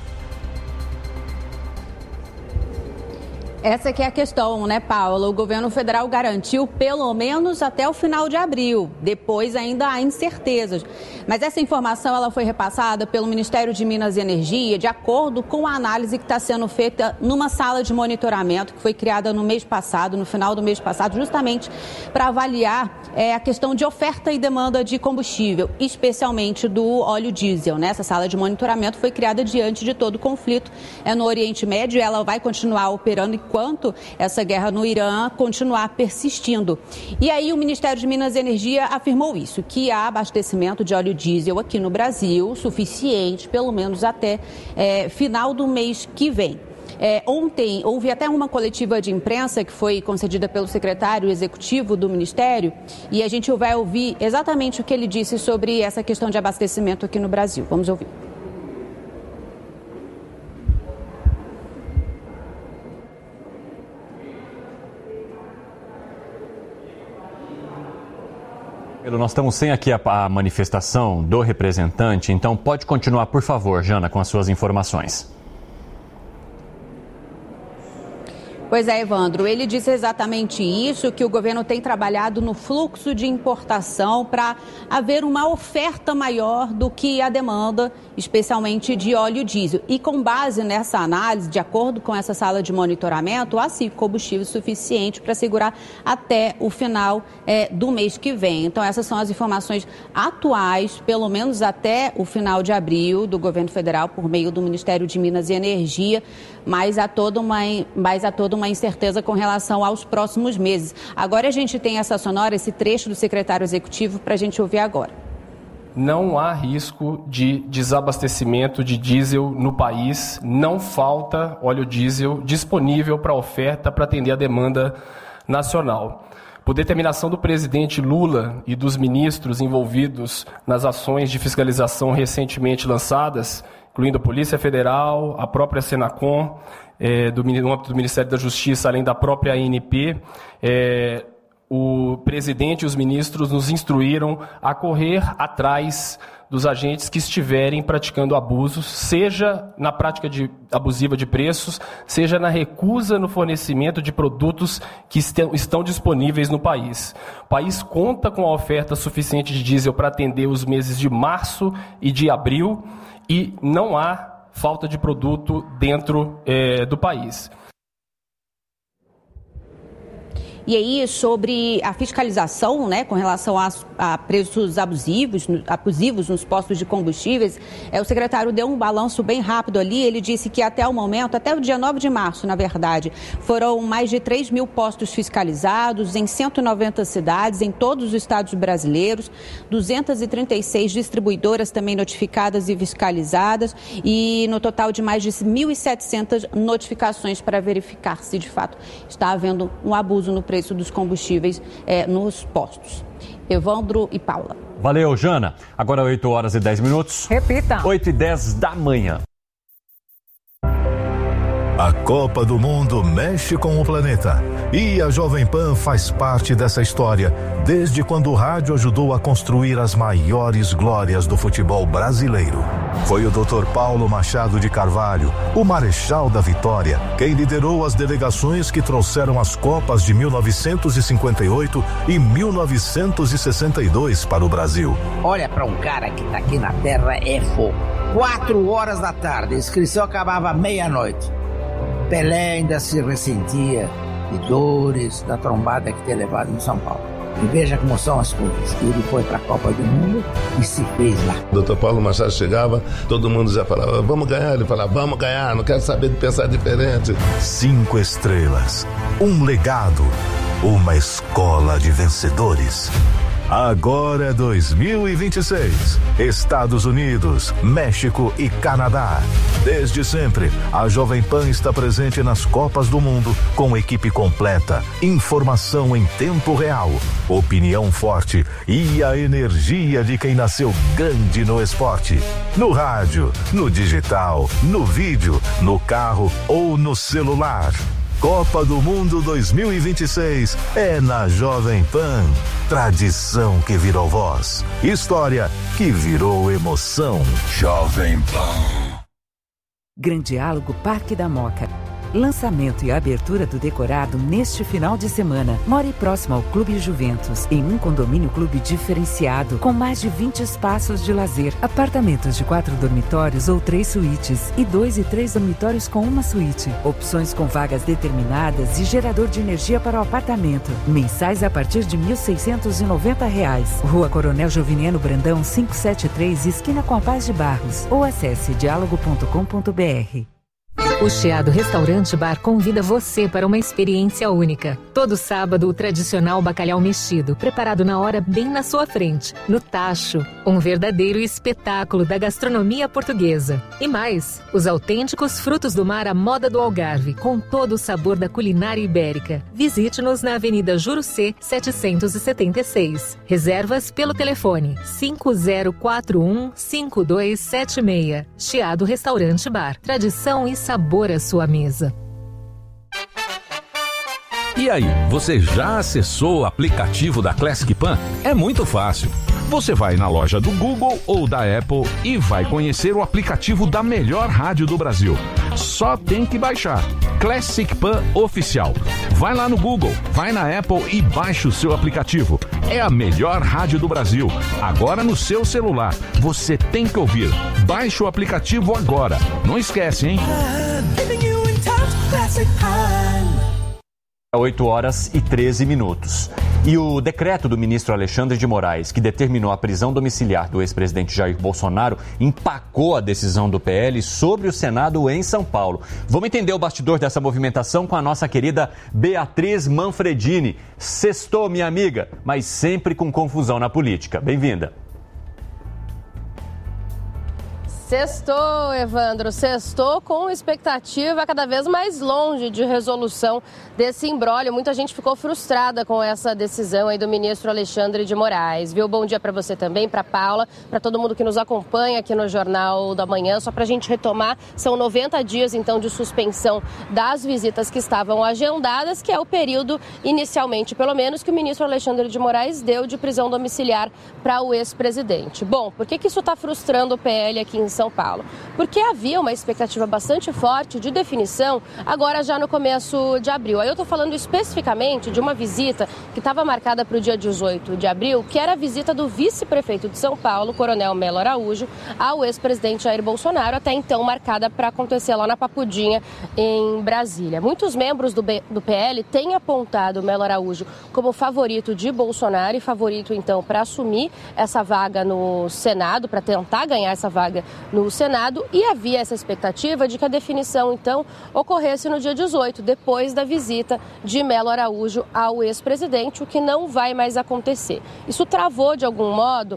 Essa que é a questão, né, Paula? O governo federal garantiu pelo menos até o final de abril. Depois ainda há incertezas. Mas essa informação ela foi repassada pelo Ministério de Minas e Energia de acordo com a análise que está sendo feita numa sala de monitoramento que foi criada no mês passado, no final do mês passado, justamente para avaliar a questão de oferta e demanda de combustível, especialmente do óleo diesel, né? Essa sala de monitoramento foi criada diante de todo o conflito no Oriente Médio e ela vai continuar operando enquanto essa guerra no Irã continuar persistindo. E aí o Ministério de Minas e Energia afirmou isso, que há abastecimento de óleo diesel aqui no Brasil suficiente, pelo menos até final do mês que vem. Ontem houve até uma coletiva de imprensa que foi concedida pelo secretário executivo do Ministério e a gente vai ouvir exatamente o que ele disse sobre essa questão de abastecimento aqui no Brasil. Vamos ouvir. Nós estamos sem aqui a manifestação do representante, então pode continuar, por favor, Jana, com as suas informações. Pois é, Evandro, ele disse exatamente isso, que o governo tem trabalhado no fluxo de importação para haver uma oferta maior do que a demanda, especialmente de óleo diesel. E com base nessa análise, de acordo com essa sala de monitoramento, há sim combustível suficiente para segurar até o final do mês que vem. Então essas são as informações atuais, pelo menos até o final de abril, do governo federal por meio do Ministério de Minas e Energia, mas há toda uma incerteza com relação aos próximos meses. Agora a gente tem essa sonora, esse trecho do secretário executivo para a gente ouvir agora. Não há risco de desabastecimento de diesel no país, não falta óleo diesel disponível para oferta para atender a demanda nacional. Por determinação do presidente Lula e dos ministros envolvidos nas ações de fiscalização recentemente lançadas, incluindo a Polícia Federal, a própria Senacom, no âmbito do Ministério da Justiça, além da própria ANP, o presidente e os ministros nos instruíram a correr atrás dos agentes que estiverem praticando abusos, seja na prática abusiva de preços, seja na recusa no fornecimento de produtos que estão disponíveis no país. O país conta com a oferta suficiente de diesel para atender os meses de março e de abril e não há falta de produto dentro do país. E aí, sobre a fiscalização, né, com relação a preços abusivos nos postos de combustíveis, o secretário deu um balanço bem rápido ali. Ele disse que até o momento, até o dia 9 de março, na verdade, foram mais de 3 mil postos fiscalizados em 190 cidades, em todos os estados brasileiros, 236 distribuidoras também notificadas e fiscalizadas, e no total de mais de 1.700 notificações para verificar se de fato está havendo um abuso no preço dos combustíveis nos postos. Evandro e Paula. Valeu, Jana. Agora 8 horas e 10 minutos. Repita. 8 e 10 da manhã. A Copa do Mundo mexe com o planeta. E a Jovem Pan faz parte dessa história, desde quando o rádio ajudou a construir as maiores glórias do futebol brasileiro. Foi o Dr. Paulo Machado de Carvalho, o Marechal da Vitória, quem liderou as delegações que trouxeram as Copas de 1958 e 1962 para o Brasil. Olha, para um cara que tá aqui na Terra é fogo. 4 horas da tarde, a inscrição acabava meia-noite. Pelé ainda se ressentia de dores da trombada que tinha levado em São Paulo. E veja como são as coisas. Ele foi para a Copa do Mundo e se fez lá. O Dr. Paulo Machado chegava, todo mundo já falava, vamos ganhar. Ele falava, vamos ganhar, não quero saber de pensar diferente. 5 estrelas, um legado, uma escola de vencedores. Agora é 2026. Estados Unidos, México e Canadá. Desde sempre, a Jovem Pan está presente nas Copas do Mundo com equipe completa, informação em tempo real, opinião forte e a energia de quem nasceu grande no esporte. No rádio, no digital, no vídeo, no carro ou no celular. Copa do Mundo 2026 é na Jovem Pan. Tradição que virou voz. História que virou emoção. Jovem Pan. Grande Diálogo Parque da Moca. Lançamento e abertura do decorado neste final de semana. More próximo ao Clube Juventus, em um condomínio clube diferenciado, com mais de 20 espaços de lazer. Apartamentos de 4 dormitórios ou 3 suítes e 2 e 3 dormitórios com uma suíte. Opções com vagas determinadas e gerador de energia para o apartamento. Mensais a partir de R$ 1.690. Rua Coronel Joviniano Brandão, 573, esquina com a Paz de Barros. Ou acesse dialogo.com.br. O Chiado Restaurante Bar convida você para uma experiência única. Todo sábado, o tradicional bacalhau mexido, preparado na hora bem na sua frente, no tacho. Um verdadeiro espetáculo da gastronomia portuguesa. E mais, os autênticos frutos do mar à moda do Algarve, com todo o sabor da culinária ibérica. Visite-nos na Avenida Jurucê, 776. Reservas pelo telefone 5041-5276. Chiado Restaurante Bar. Tradição e sabor à sua mesa. E aí, você já acessou o aplicativo da Classic Pan? É muito fácil. Você vai na loja do Google ou da Apple e vai conhecer o aplicativo da melhor rádio do Brasil. Só tem que baixar. Classic Pan Oficial. Vai lá no Google, vai na Apple e baixa o seu aplicativo. É a melhor rádio do Brasil. Agora no seu celular. Você tem que ouvir. Baixe o aplicativo agora. Não esquece, hein? 8 horas e 13 minutos. E o decreto do ministro Alexandre de Moraes, que determinou a prisão domiciliar do ex-presidente Jair Bolsonaro, empacou a decisão do PL sobre o Senado em São Paulo. Vamos entender o bastidor dessa movimentação com a nossa querida Beatriz Manfredini. Sextou, minha amiga, mas sempre com confusão na política. Bem-vinda. Sextou, Evandro, sextou com expectativa cada vez mais longe de resolução desse imbróglio. Muita gente ficou frustrada com essa decisão aí do ministro Alexandre de Moraes, viu? Bom dia para você também, para Paula, para todo mundo que nos acompanha aqui no Jornal da Manhã. Só para a gente retomar, são 90 dias então de suspensão das visitas que estavam agendadas, que é o período, inicialmente pelo menos, que o ministro Alexandre de Moraes deu de prisão domiciliar para o ex-presidente. Bom, por que isso está frustrando o PL aqui em São São Paulo, porque havia uma expectativa bastante forte de definição agora já no começo de abril. Aí eu estou falando especificamente de uma visita que estava marcada para o dia 18 de abril, que era a visita do vice-prefeito de São Paulo, Coronel Melo Araújo, ao ex-presidente Jair Bolsonaro, até então marcada para acontecer lá na Papudinha, em Brasília. Muitos membros do PL têm apontado Melo Araújo como favorito de Bolsonaro e favorito, então, para assumir essa vaga no Senado, para tentar ganhar essa vaga no Senado, e havia essa expectativa de que a definição, então, ocorresse no dia 18, depois da visita de Melo Araújo ao ex-presidente, o que não vai mais acontecer. Isso travou, de algum modo,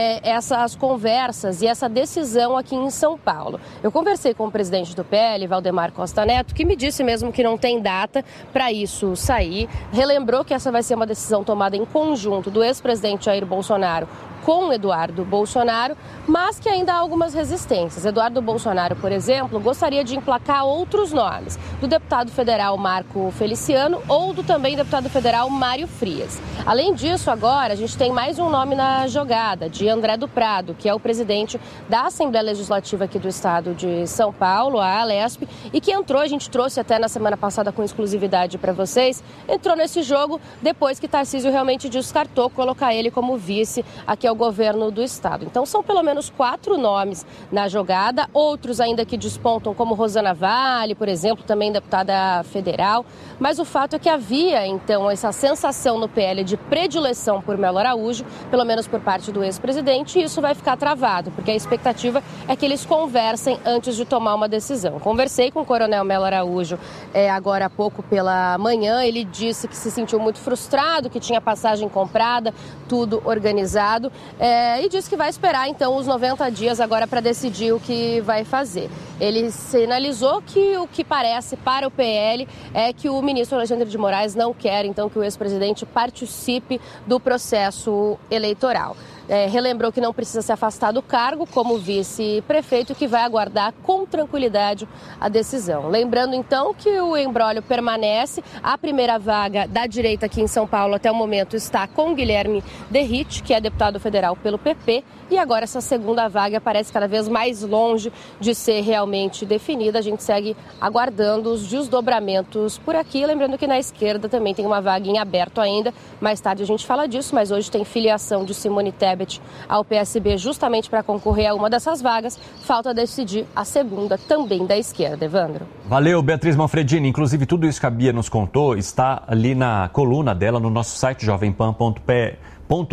essas conversas e essa decisão aqui em São Paulo. Eu conversei com o presidente do PL, Valdemar Costa Neto, que me disse mesmo que não tem data para isso sair. Relembrou que essa vai ser uma decisão tomada em conjunto do ex-presidente Jair Bolsonaro com Eduardo Bolsonaro, mas que ainda há algumas resistências. Eduardo Bolsonaro, por exemplo, gostaria de emplacar outros nomes, do deputado federal Marco Feliciano ou do também deputado federal Mário Frias. Além disso, agora a gente tem mais um nome na jogada, de André do Prado, que é o presidente da Assembleia Legislativa aqui do estado de São Paulo, a ALESP, e que entrou, a gente trouxe até na semana passada com exclusividade para vocês, entrou nesse jogo depois que Tarcísio realmente descartou colocar ele como vice aqui ao governo do estado. Então são pelo menos 4 nomes na jogada, outros ainda que despontam como Rosana Vale, por exemplo, também deputada federal, mas o fato é que havia então essa sensação no PL de predileção por Melo Araújo, pelo menos por parte do ex-presidente, e isso vai ficar travado, porque a expectativa é que eles conversem antes de tomar uma decisão. Conversei com o coronel Melo Araújo agora há pouco pela manhã, ele disse que se sentiu muito frustrado, que tinha passagem comprada, tudo organizado, e disse que vai esperar então os 90 dias agora para decidir o que vai fazer. Ele sinalizou que o que parece para o PL é que o ministro Alexandre de Moraes não quer então que o ex-presidente participe do processo eleitoral. Relembrou que não precisa se afastar do cargo como vice-prefeito e que vai aguardar com tranquilidade a decisão. Lembrando, então, que o imbróglio permanece. A primeira vaga da direita aqui em São Paulo até o momento está com Guilherme Derrite, que é deputado federal pelo PP, e agora essa segunda vaga parece cada vez mais longe de ser realmente definida. A gente segue aguardando os desdobramentos por aqui. Lembrando que na esquerda também tem uma vaga em aberto ainda. Mais tarde a gente fala disso, mas hoje tem filiação de Simone Tebet ao PSB justamente para concorrer a uma dessas vagas. Falta decidir a segunda, também da esquerda. Evandro. Valeu, Beatriz Manfredini. Inclusive, tudo isso que a Bia nos contou está ali na coluna dela no nosso site jovempan.com.br.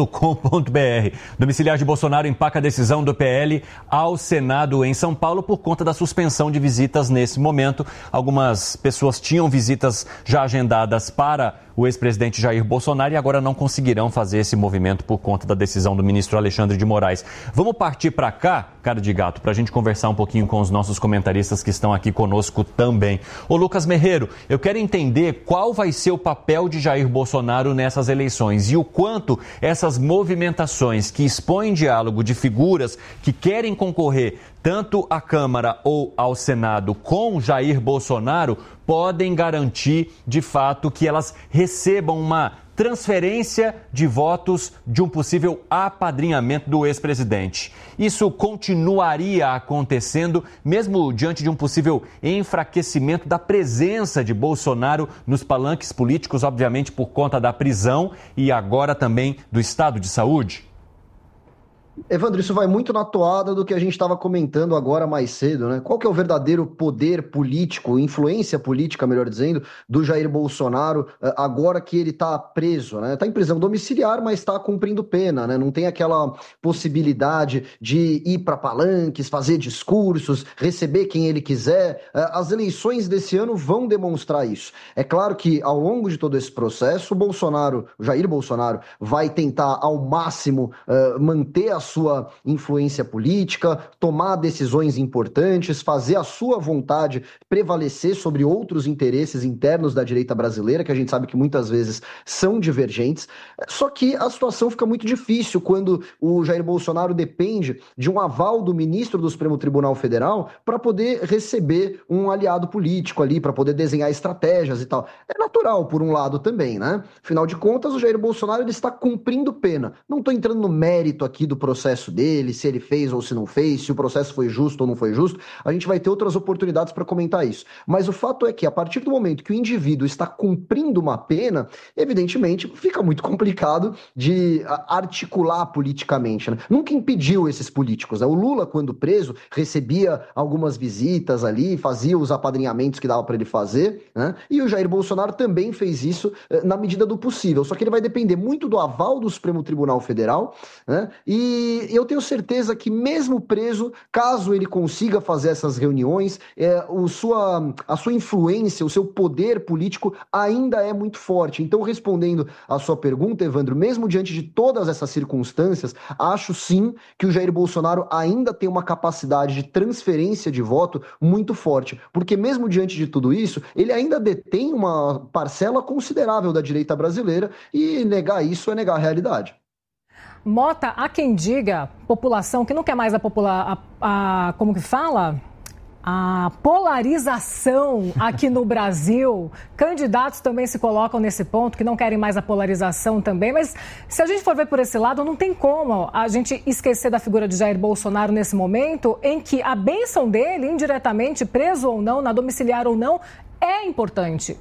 Domiciliar de Bolsonaro empaca a decisão do PL ao Senado em São Paulo por conta da suspensão de visitas nesse momento. Algumas pessoas tinham visitas já agendadas para o ex-presidente Jair Bolsonaro e agora não conseguirão fazer esse movimento por conta da decisão do ministro Alexandre de Moraes. Vamos partir para cá, cara de gato, para a gente conversar um pouquinho com os nossos comentaristas que estão aqui conosco também. Ô Lucas Merreiro, eu quero entender qual vai ser o papel de Jair Bolsonaro nessas eleições e o quanto essas movimentações que expõem diálogo de figuras que querem concorrer tanto à Câmara ou ao Senado com Jair Bolsonaro podem garantir, de fato, que elas recebam uma transferência de votos de um possível apadrinhamento do ex-presidente. Isso continuaria acontecendo mesmo diante de um possível enfraquecimento da presença de Bolsonaro nos palanques políticos, obviamente por conta da prisão e agora também do estado de saúde? Evandro, isso vai muito na toada do que a gente estava comentando agora mais cedo, né? Qual que é o verdadeiro poder político, influência política, melhor dizendo, do Jair Bolsonaro agora que ele está preso, né? Está em prisão domiciliar, mas está cumprindo pena, né? Não tem aquela possibilidade de ir para palanques, fazer discursos, receber quem ele quiser. As eleições desse ano vão demonstrar isso. É claro que ao longo de todo esse processo, o Jair Bolsonaro vai tentar ao máximo manter a sua influência política, tomar decisões importantes, fazer a sua vontade prevalecer sobre outros interesses internos da direita brasileira, que a gente sabe que muitas vezes são divergentes. Só que a situação fica muito difícil quando o Jair Bolsonaro depende de um aval do ministro do Supremo Tribunal Federal para poder receber um aliado político ali, para poder desenhar estratégias e tal. É natural, por um lado, também, né? Afinal de contas, o Jair Bolsonaro ele está cumprindo pena. Não estou entrando no mérito aqui do processo processo dele, se ele fez ou se não fez, se o processo foi justo ou não foi justo. A gente vai ter outras oportunidades para comentar isso. Mas o fato é que, a partir do momento que o indivíduo está cumprindo uma pena, evidentemente fica muito complicado de articular politicamente, né? Nunca impediu esses políticos, né? O Lula, quando preso, recebia algumas visitas ali, fazia os apadrinhamentos que dava para ele fazer, né? E o Jair Bolsonaro também fez isso na medida do possível, só que ele vai depender muito do aval do Supremo Tribunal Federal, né? E eu tenho certeza que mesmo preso, caso ele consiga fazer essas reuniões, a sua influência, o seu poder político ainda é muito forte. Então, respondendo à sua pergunta, Evandro, mesmo diante de todas essas circunstâncias, acho sim que o Jair Bolsonaro ainda tem uma capacidade de transferência de voto muito forte, porque mesmo diante de tudo isso, ele ainda detém uma parcela considerável da direita brasileira e negar isso é negar a realidade. Mota, há quem diga, população que não quer mais como que fala? A polarização aqui no Brasil. Candidatos também se colocam nesse ponto, que não querem mais a polarização também. Mas se a gente for ver por esse lado, não tem como a gente esquecer da figura de Jair Bolsonaro nesse momento, em que a bênção dele, indiretamente, preso ou não, na domiciliar ou não, é importante.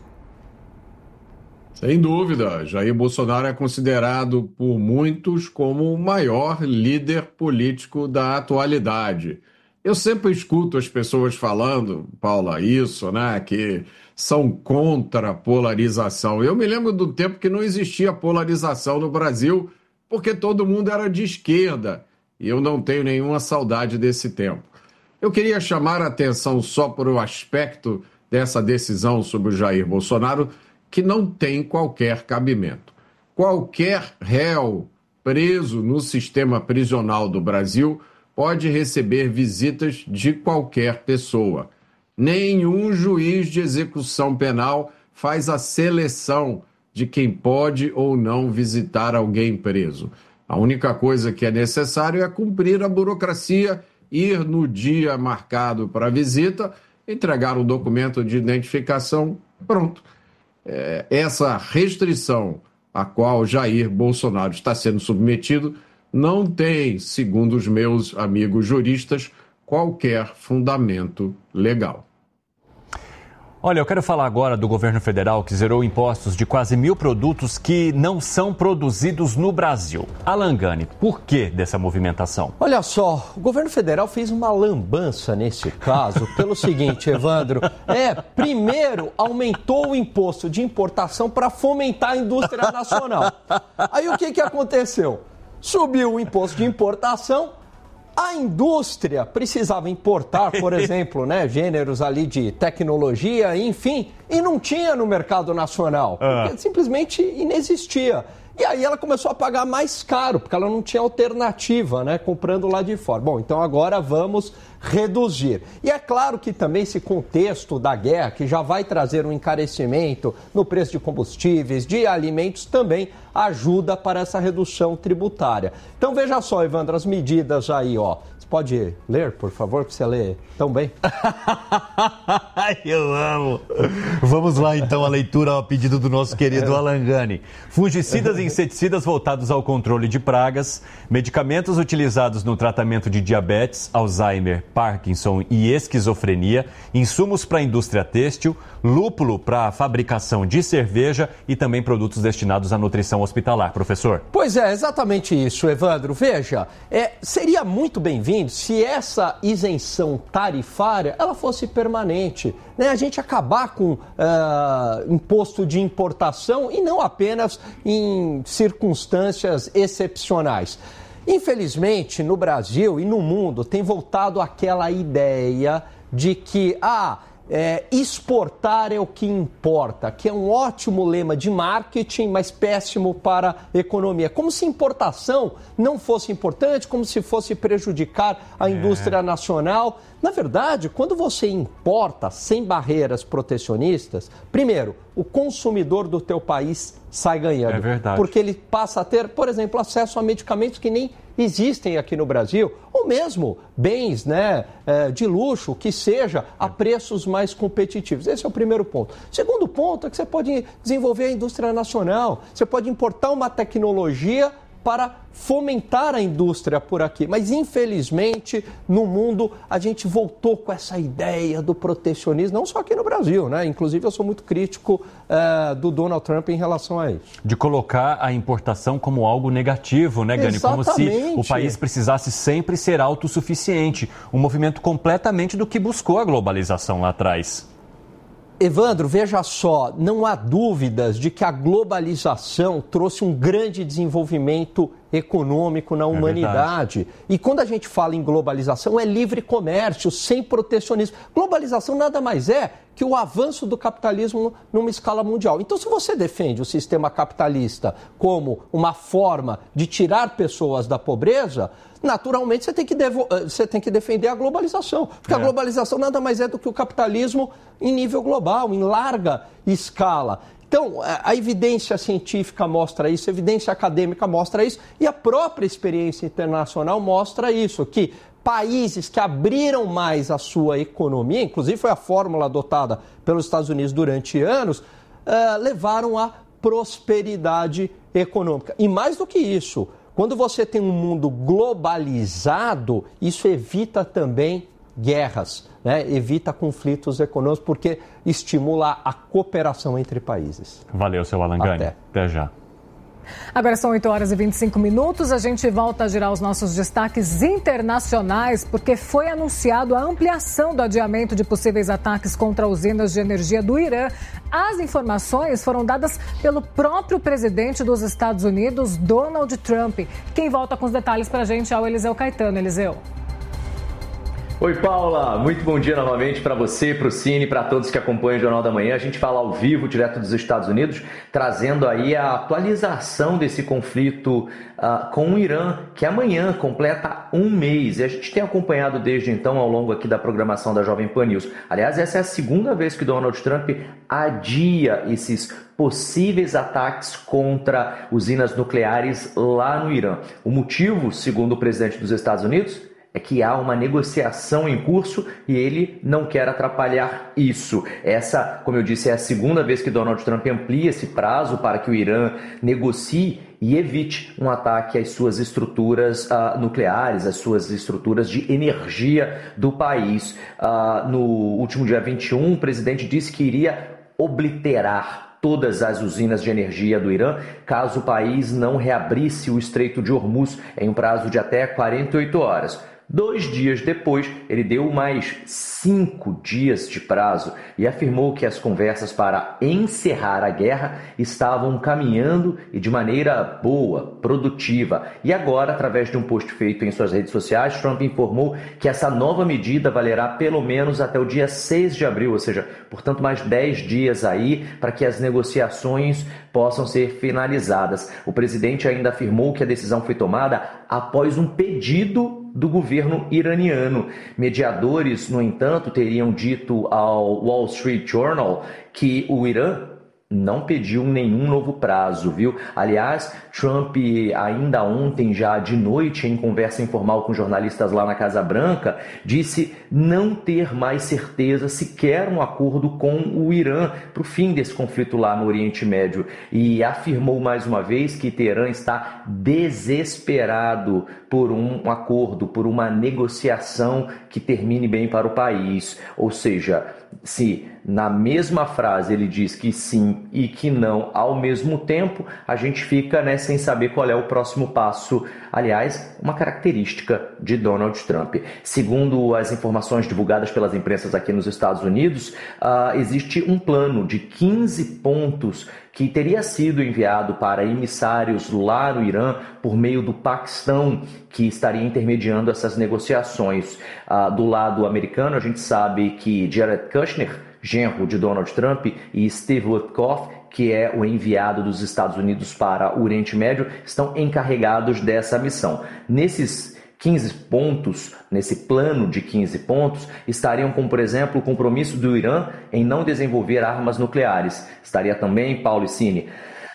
Sem dúvida, Jair Bolsonaro é considerado por muitos como o maior líder político da atualidade. Eu sempre escuto as pessoas falando, Paula, isso, né, que são contra a polarização. Eu me lembro do tempo que não existia polarização no Brasil, porque todo mundo era de esquerda, e eu não tenho nenhuma saudade desse tempo. Eu queria chamar a atenção só por um aspecto dessa decisão sobre o Jair Bolsonaro, que não tem qualquer cabimento. Qualquer réu preso no sistema prisional do Brasil pode receber visitas de qualquer pessoa. Nenhum juiz de execução penal faz a seleção de quem pode ou não visitar alguém preso. A única coisa que é necessário é cumprir a burocracia, ir no dia marcado para a visita, entregar um documento de identificação, pronto. Essa restrição a qual Jair Bolsonaro está sendo submetido não tem, segundo os meus amigos juristas, qualquer fundamento legal. Olha, eu quero falar agora do governo federal que zerou impostos de quase 1.000 produtos que não são produzidos no Brasil. Alan Gani, por que dessa movimentação? Olha só, o governo federal fez uma lambança nesse caso pelo seguinte, Evandro. Primeiro aumentou o imposto de importação para fomentar a indústria nacional. Aí o que aconteceu? Subiu o imposto de importação, a indústria precisava importar, por exemplo, né, gêneros ali de tecnologia, enfim, e não tinha no mercado nacional, porque simplesmente inexistia. E aí ela começou a pagar mais caro, porque ela não tinha alternativa, né, comprando lá de fora. Bom, então agora vamos reduzir. E é claro que também esse contexto da guerra, que já vai trazer um encarecimento no preço de combustíveis, de alimentos, também ajuda para essa redução tributária. Então veja só, Evandro, as medidas aí, ó. Você pode ler, por favor, que você lê tão bem? Eu amo. Vamos lá, então, a leitura ao pedido do nosso querido Alan Gani. Fungicidas e inseticidas voltados ao controle de pragas, medicamentos utilizados no tratamento de diabetes, Alzheimer, Parkinson e esquizofrenia, insumos para a indústria têxtil, lúpulo para a fabricação de cerveja e também produtos destinados à nutrição hospitalar. Professor? Pois é, exatamente isso, Evandro. Veja, seria muito bem-vindo se essa isenção tarifária ela fosse permanente, né? A gente acabar com imposto de importação e não apenas em circunstâncias excepcionais. Infelizmente, no Brasil e no mundo tem voltado aquela ideia de que exportar é o que importa, que é um ótimo lema de marketing, mas péssimo para a economia. Como se importação não fosse importante, como se fosse prejudicar a indústria nacional. Na verdade, quando você importa sem barreiras protecionistas, primeiro, o consumidor do teu país sai ganhando. É verdade. Porque ele passa a ter, por exemplo, acesso a medicamentos que nem existem aqui no Brasil, ou mesmo bens, né, de luxo, que seja a preços mais competitivos. Esse é o primeiro ponto. Segundo ponto é que você pode desenvolver a indústria nacional, você pode importar uma tecnologia para fomentar a indústria por aqui. Mas, infelizmente, no mundo, a gente voltou com essa ideia do protecionismo, não só aqui no Brasil, né? Inclusive, eu sou muito crítico do Donald Trump em relação a isso. De colocar a importação como algo negativo, né, Gani? Como se o país precisasse sempre ser autossuficiente. Um movimento completamente do que buscou a globalização lá atrás. Evandro, veja só, não há dúvidas de que a globalização trouxe um grande desenvolvimento econômico na humanidade. E quando a gente fala em globalização, é livre comércio, sem protecionismo. Globalização nada mais é que o avanço do capitalismo numa escala mundial. Então, se você defende o sistema capitalista como uma forma de tirar pessoas da pobreza, naturalmente você tem que defender a globalização. Porque a globalização nada mais é do que o capitalismo em nível global, em larga escala. Então, a evidência científica mostra isso, a evidência acadêmica mostra isso, e a própria experiência internacional mostra isso, que países que abriram mais a sua economia, inclusive foi a fórmula adotada pelos Estados Unidos durante anos, levaram à prosperidade econômica. E mais do que isso, quando você tem um mundo globalizado, isso evita também guerras, né? Evita conflitos econômicos, porque estimula a cooperação entre países. Valeu, seu Alan Gani. Até já. Agora são 8h25. A gente volta a girar os nossos destaques internacionais, porque foi anunciado a ampliação do adiamento de possíveis ataques contra usinas de energia do Irã. As informações foram dadas pelo próprio presidente dos Estados Unidos, Donald Trump. Quem volta com os detalhes para a gente é o Eliseu Caetano. Eliseu. Oi, Paula. Muito bom dia novamente para você, para o Cine, para todos que acompanham o Jornal da Manhã. A gente fala ao vivo, direto dos Estados Unidos, trazendo aí a atualização desse conflito com o Irã, que amanhã completa um mês. E a gente tem acompanhado desde então, ao longo aqui da programação da Jovem Pan News. Aliás, essa é a segunda vez que Donald Trump adia esses possíveis ataques contra usinas nucleares lá no Irã. O motivo, segundo o presidente dos Estados Unidos, é que há uma negociação em curso e ele não quer atrapalhar isso. Essa, como eu disse, é a segunda vez que Donald Trump amplia esse prazo para que o Irã negocie e evite um ataque às suas estruturas nucleares, às suas estruturas de energia do país. No último dia 21, o presidente disse que iria obliterar todas as usinas de energia do Irã, caso o país não reabrisse o Estreito de Hormuz em um prazo de até 48 horas. 2 dias depois, ele deu mais 5 dias de prazo e afirmou que as conversas para encerrar a guerra estavam caminhando e de maneira boa, produtiva. E agora, através de um post feito em suas redes sociais, Trump informou que essa nova medida valerá pelo menos até o dia 6 de abril, ou seja, portanto, mais 10 dias aí para que as negociações possam ser finalizadas. O presidente ainda afirmou que a decisão foi tomada após um pedido do governo iraniano. Mediadores, no entanto, teriam dito ao Wall Street Journal que o Irã não pediu nenhum novo prazo, viu? Aliás, Trump ainda ontem, já de noite, em conversa informal com jornalistas lá na Casa Branca, disse não ter mais certeza se quer um acordo com o Irã para o fim desse conflito lá no Oriente Médio e afirmou mais uma vez que Teherã está desesperado por um acordo, por uma negociação que termine bem para o país. Ou seja, se na mesma frase ele diz que sim e que não ao mesmo tempo, a gente fica sem saber qual é o próximo passo. Aliás, uma característica de Donald Trump. Segundo as informações divulgadas pelas imprensas aqui nos Estados Unidos, existe um plano de 15 pontos que teria sido enviado para emissários lá no Irã por meio do Paquistão, que estaria intermediando essas negociações. Do lado americano, a gente sabe que Jared Kushner, genro de Donald Trump, e Steve Witkoff, que é o enviado dos Estados Unidos para o Oriente Médio, estão encarregados dessa missão. Nesses 15 pontos, nesse plano de 15 pontos, estariam como, por exemplo, o compromisso do Irã em não desenvolver armas nucleares. Estaria também, Paulo e Cine,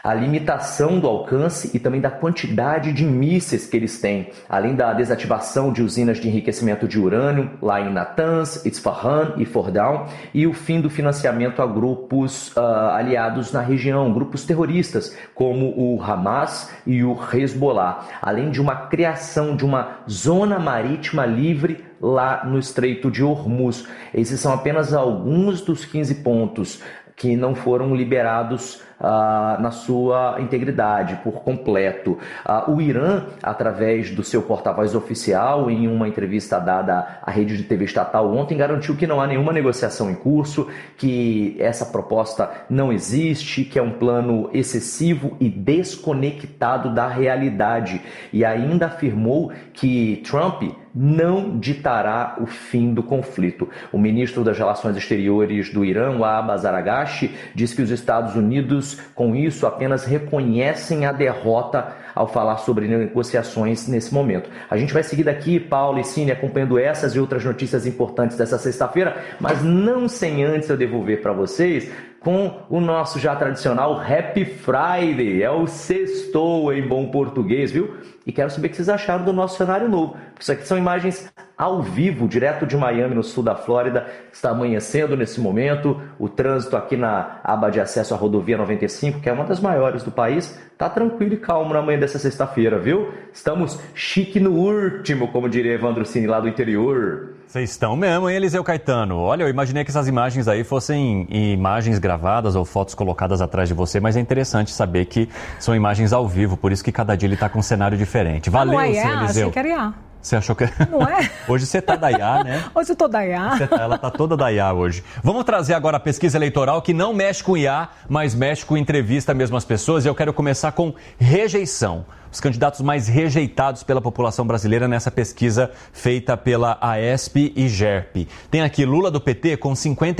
a limitação do alcance e também da quantidade de mísseis que eles têm, além da desativação de usinas de enriquecimento de urânio lá em Natanz, Isfahan e Fordow, e o fim do financiamento a grupos aliados na região, grupos terroristas como o Hamas e o Hezbollah, além de uma criação de uma zona marítima livre lá no Estreito de Hormuz. Esses são apenas alguns dos 15 pontos que não foram liberados na sua integridade, por completo. O Irã, através do seu porta-voz oficial, em uma entrevista dada à rede de TV estatal ontem, garantiu que não há nenhuma negociação em curso, que essa proposta não existe, que é um plano excessivo e desconectado da realidade. E ainda afirmou que Trump não ditará o fim do conflito. O ministro das Relações Exteriores do Irã, o Abbas Araghchi, disse que os Estados Unidos, com isso, apenas reconhecem a derrota ao falar sobre negociações nesse momento. A gente vai seguir daqui, Paulo e Cine, acompanhando essas e outras notícias importantes dessa sexta-feira, mas não sem antes eu devolver para vocês com o nosso já tradicional Happy Friday. É o sextou em bom português, viu? E quero saber o que vocês acharam do nosso cenário novo. Isso aqui são imagens ao vivo, direto de Miami, no sul da Flórida. Está amanhecendo nesse momento. O trânsito aqui na aba de acesso à rodovia 95, que é uma das maiores do país, está tranquilo e calmo na manhã dessa sexta-feira, viu? Estamos chique no último, como diria Evandro Cini, lá do interior. Vocês estão mesmo, hein, Eliseu Caetano? Olha, eu imaginei que essas imagens aí fossem imagens gravadas ou fotos colocadas atrás de você, mas é interessante saber que são imagens ao vivo, por isso que cada dia ele está com um cenário diferente. Valeu, Eliseu. Achei que era IA. Você achou que... Não é? Hoje você tá da IA, né? Hoje eu tô da IA. Ela tá toda da IA hoje. Vamos trazer agora a pesquisa eleitoral que não mexe com IA, mas mexe com entrevista mesmo às pessoas. E eu quero começar com rejeição. Os candidatos mais rejeitados pela população brasileira nessa pesquisa feita pela AESP e GERP. Tem aqui Lula do PT com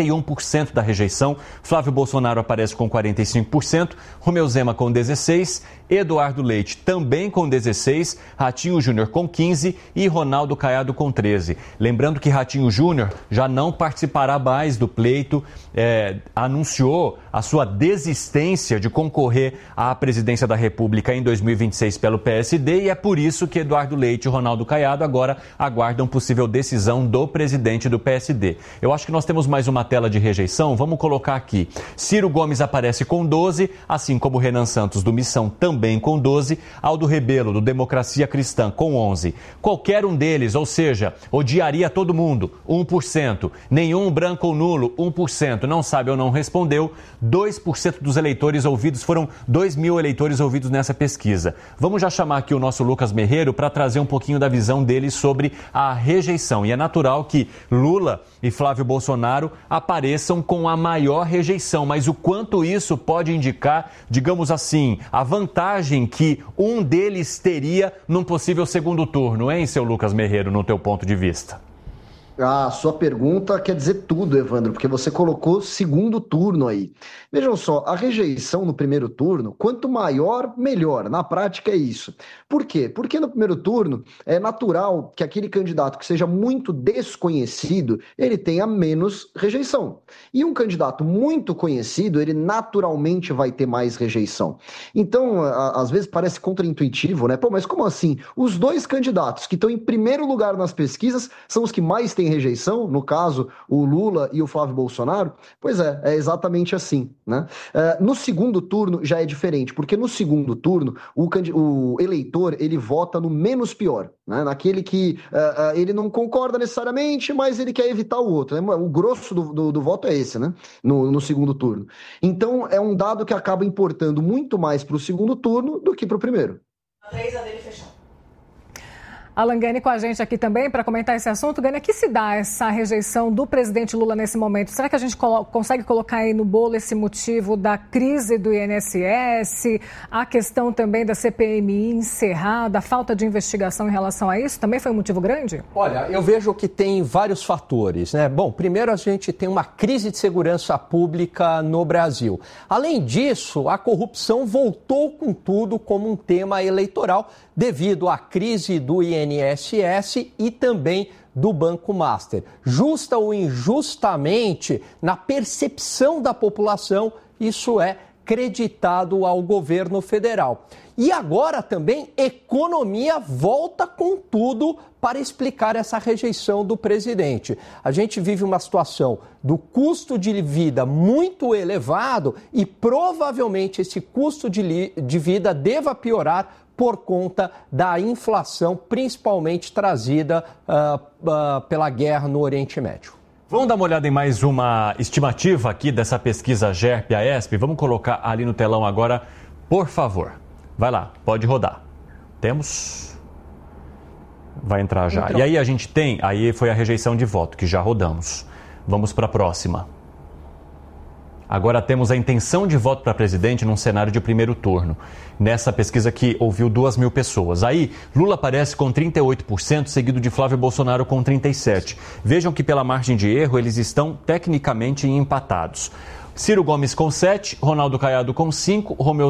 51% da rejeição, Flávio Bolsonaro aparece com 45%, Romeu Zema com 16%, Eduardo Leite também com 16%, Ratinho Júnior com 15% e Ronaldo Caiado com 13%. Lembrando que Ratinho Júnior já não participará mais do pleito, anunciou a sua desistência de concorrer à presidência da República em 2026 pelo PSD, e é por isso que Eduardo Leite e Ronaldo Caiado agora aguardam possível decisão do presidente do PSD. Eu acho que nós temos mais uma tela de rejeição, vamos colocar aqui. Ciro Gomes aparece com 12, assim como Renan Santos do Missão também com 12, Aldo Rebelo do Democracia Cristã com 11. Qualquer um deles, ou seja, odiaria todo mundo, 1%. Nenhum branco ou nulo, 1%. Não sabe ou não respondeu, 2% dos eleitores ouvidos, foram 2 mil eleitores ouvidos nessa pesquisa. Vamos já chamar aqui o nosso Lucas Merreiro para trazer um pouquinho da visão dele sobre a rejeição. E é natural que Lula e Flávio Bolsonaro apareçam com a maior rejeição, mas o quanto isso pode indicar, digamos assim, a vantagem que um deles teria num possível segundo turno, hein, seu Lucas Merreiro, no teu ponto de vista? A sua pergunta quer dizer tudo, Evandro, porque você colocou segundo turno aí. Vejam só, a rejeição no primeiro turno, quanto maior, melhor. Na prática é isso. Por quê? Porque no primeiro turno é natural que aquele candidato que seja muito desconhecido, ele tenha menos rejeição. E um candidato muito conhecido, ele naturalmente vai ter mais rejeição. Então, às vezes parece contraintuitivo, né? Pô, mas como assim? Os dois candidatos que estão em primeiro lugar nas pesquisas são os que mais têm rejeição, no caso, o Lula e o Flávio Bolsonaro? Pois é exatamente assim, né? No segundo turno já é diferente, porque no segundo turno o eleitor, ele vota no menos pior, né? Naquele que ele não concorda necessariamente, mas ele quer evitar o outro, né? O grosso do voto é esse, né? No segundo turno. Então, é um dado que acaba importando muito mais para o segundo turno do que para o primeiro. Alan Gani com a gente aqui também para comentar esse assunto. Gani, a que se dá essa rejeição do presidente Lula nesse momento? Será que a gente consegue colocar aí no bolo esse motivo da crise do INSS, a questão também da CPMI encerrada, a falta de investigação em relação a isso? Também foi um motivo grande? Olha, eu vejo que tem vários fatores, né? Bom, primeiro a gente tem uma crise de segurança pública no Brasil. Além disso, a corrupção voltou com tudo como um tema eleitoral devido à crise do INSS e também do Banco Master. Justa ou injustamente, na percepção da população, isso é creditado ao governo federal. E agora também economia volta com tudo para explicar essa rejeição do presidente. A gente vive uma situação do custo de vida muito elevado e provavelmente esse custo de vida deva piorar por conta da inflação, principalmente trazida pela guerra no Oriente Médio. Vamos dar uma olhada em mais uma estimativa aqui dessa pesquisa GERP-AESP. Vamos colocar ali no telão agora, por favor. Vai lá, pode rodar. Temos? Vai entrar já. Entrou. E aí a gente tem, aí foi a rejeição de voto, que já rodamos. Vamos para a próxima. Agora temos a intenção de voto para presidente num cenário de primeiro turno. Nessa pesquisa que ouviu 2.000 pessoas. Aí, Lula aparece com 38%, seguido de Flávio Bolsonaro com 37%. Vejam que pela margem de erro eles estão tecnicamente empatados. Ciro Gomes com 7%, Ronaldo Caiado com 5%, Romeu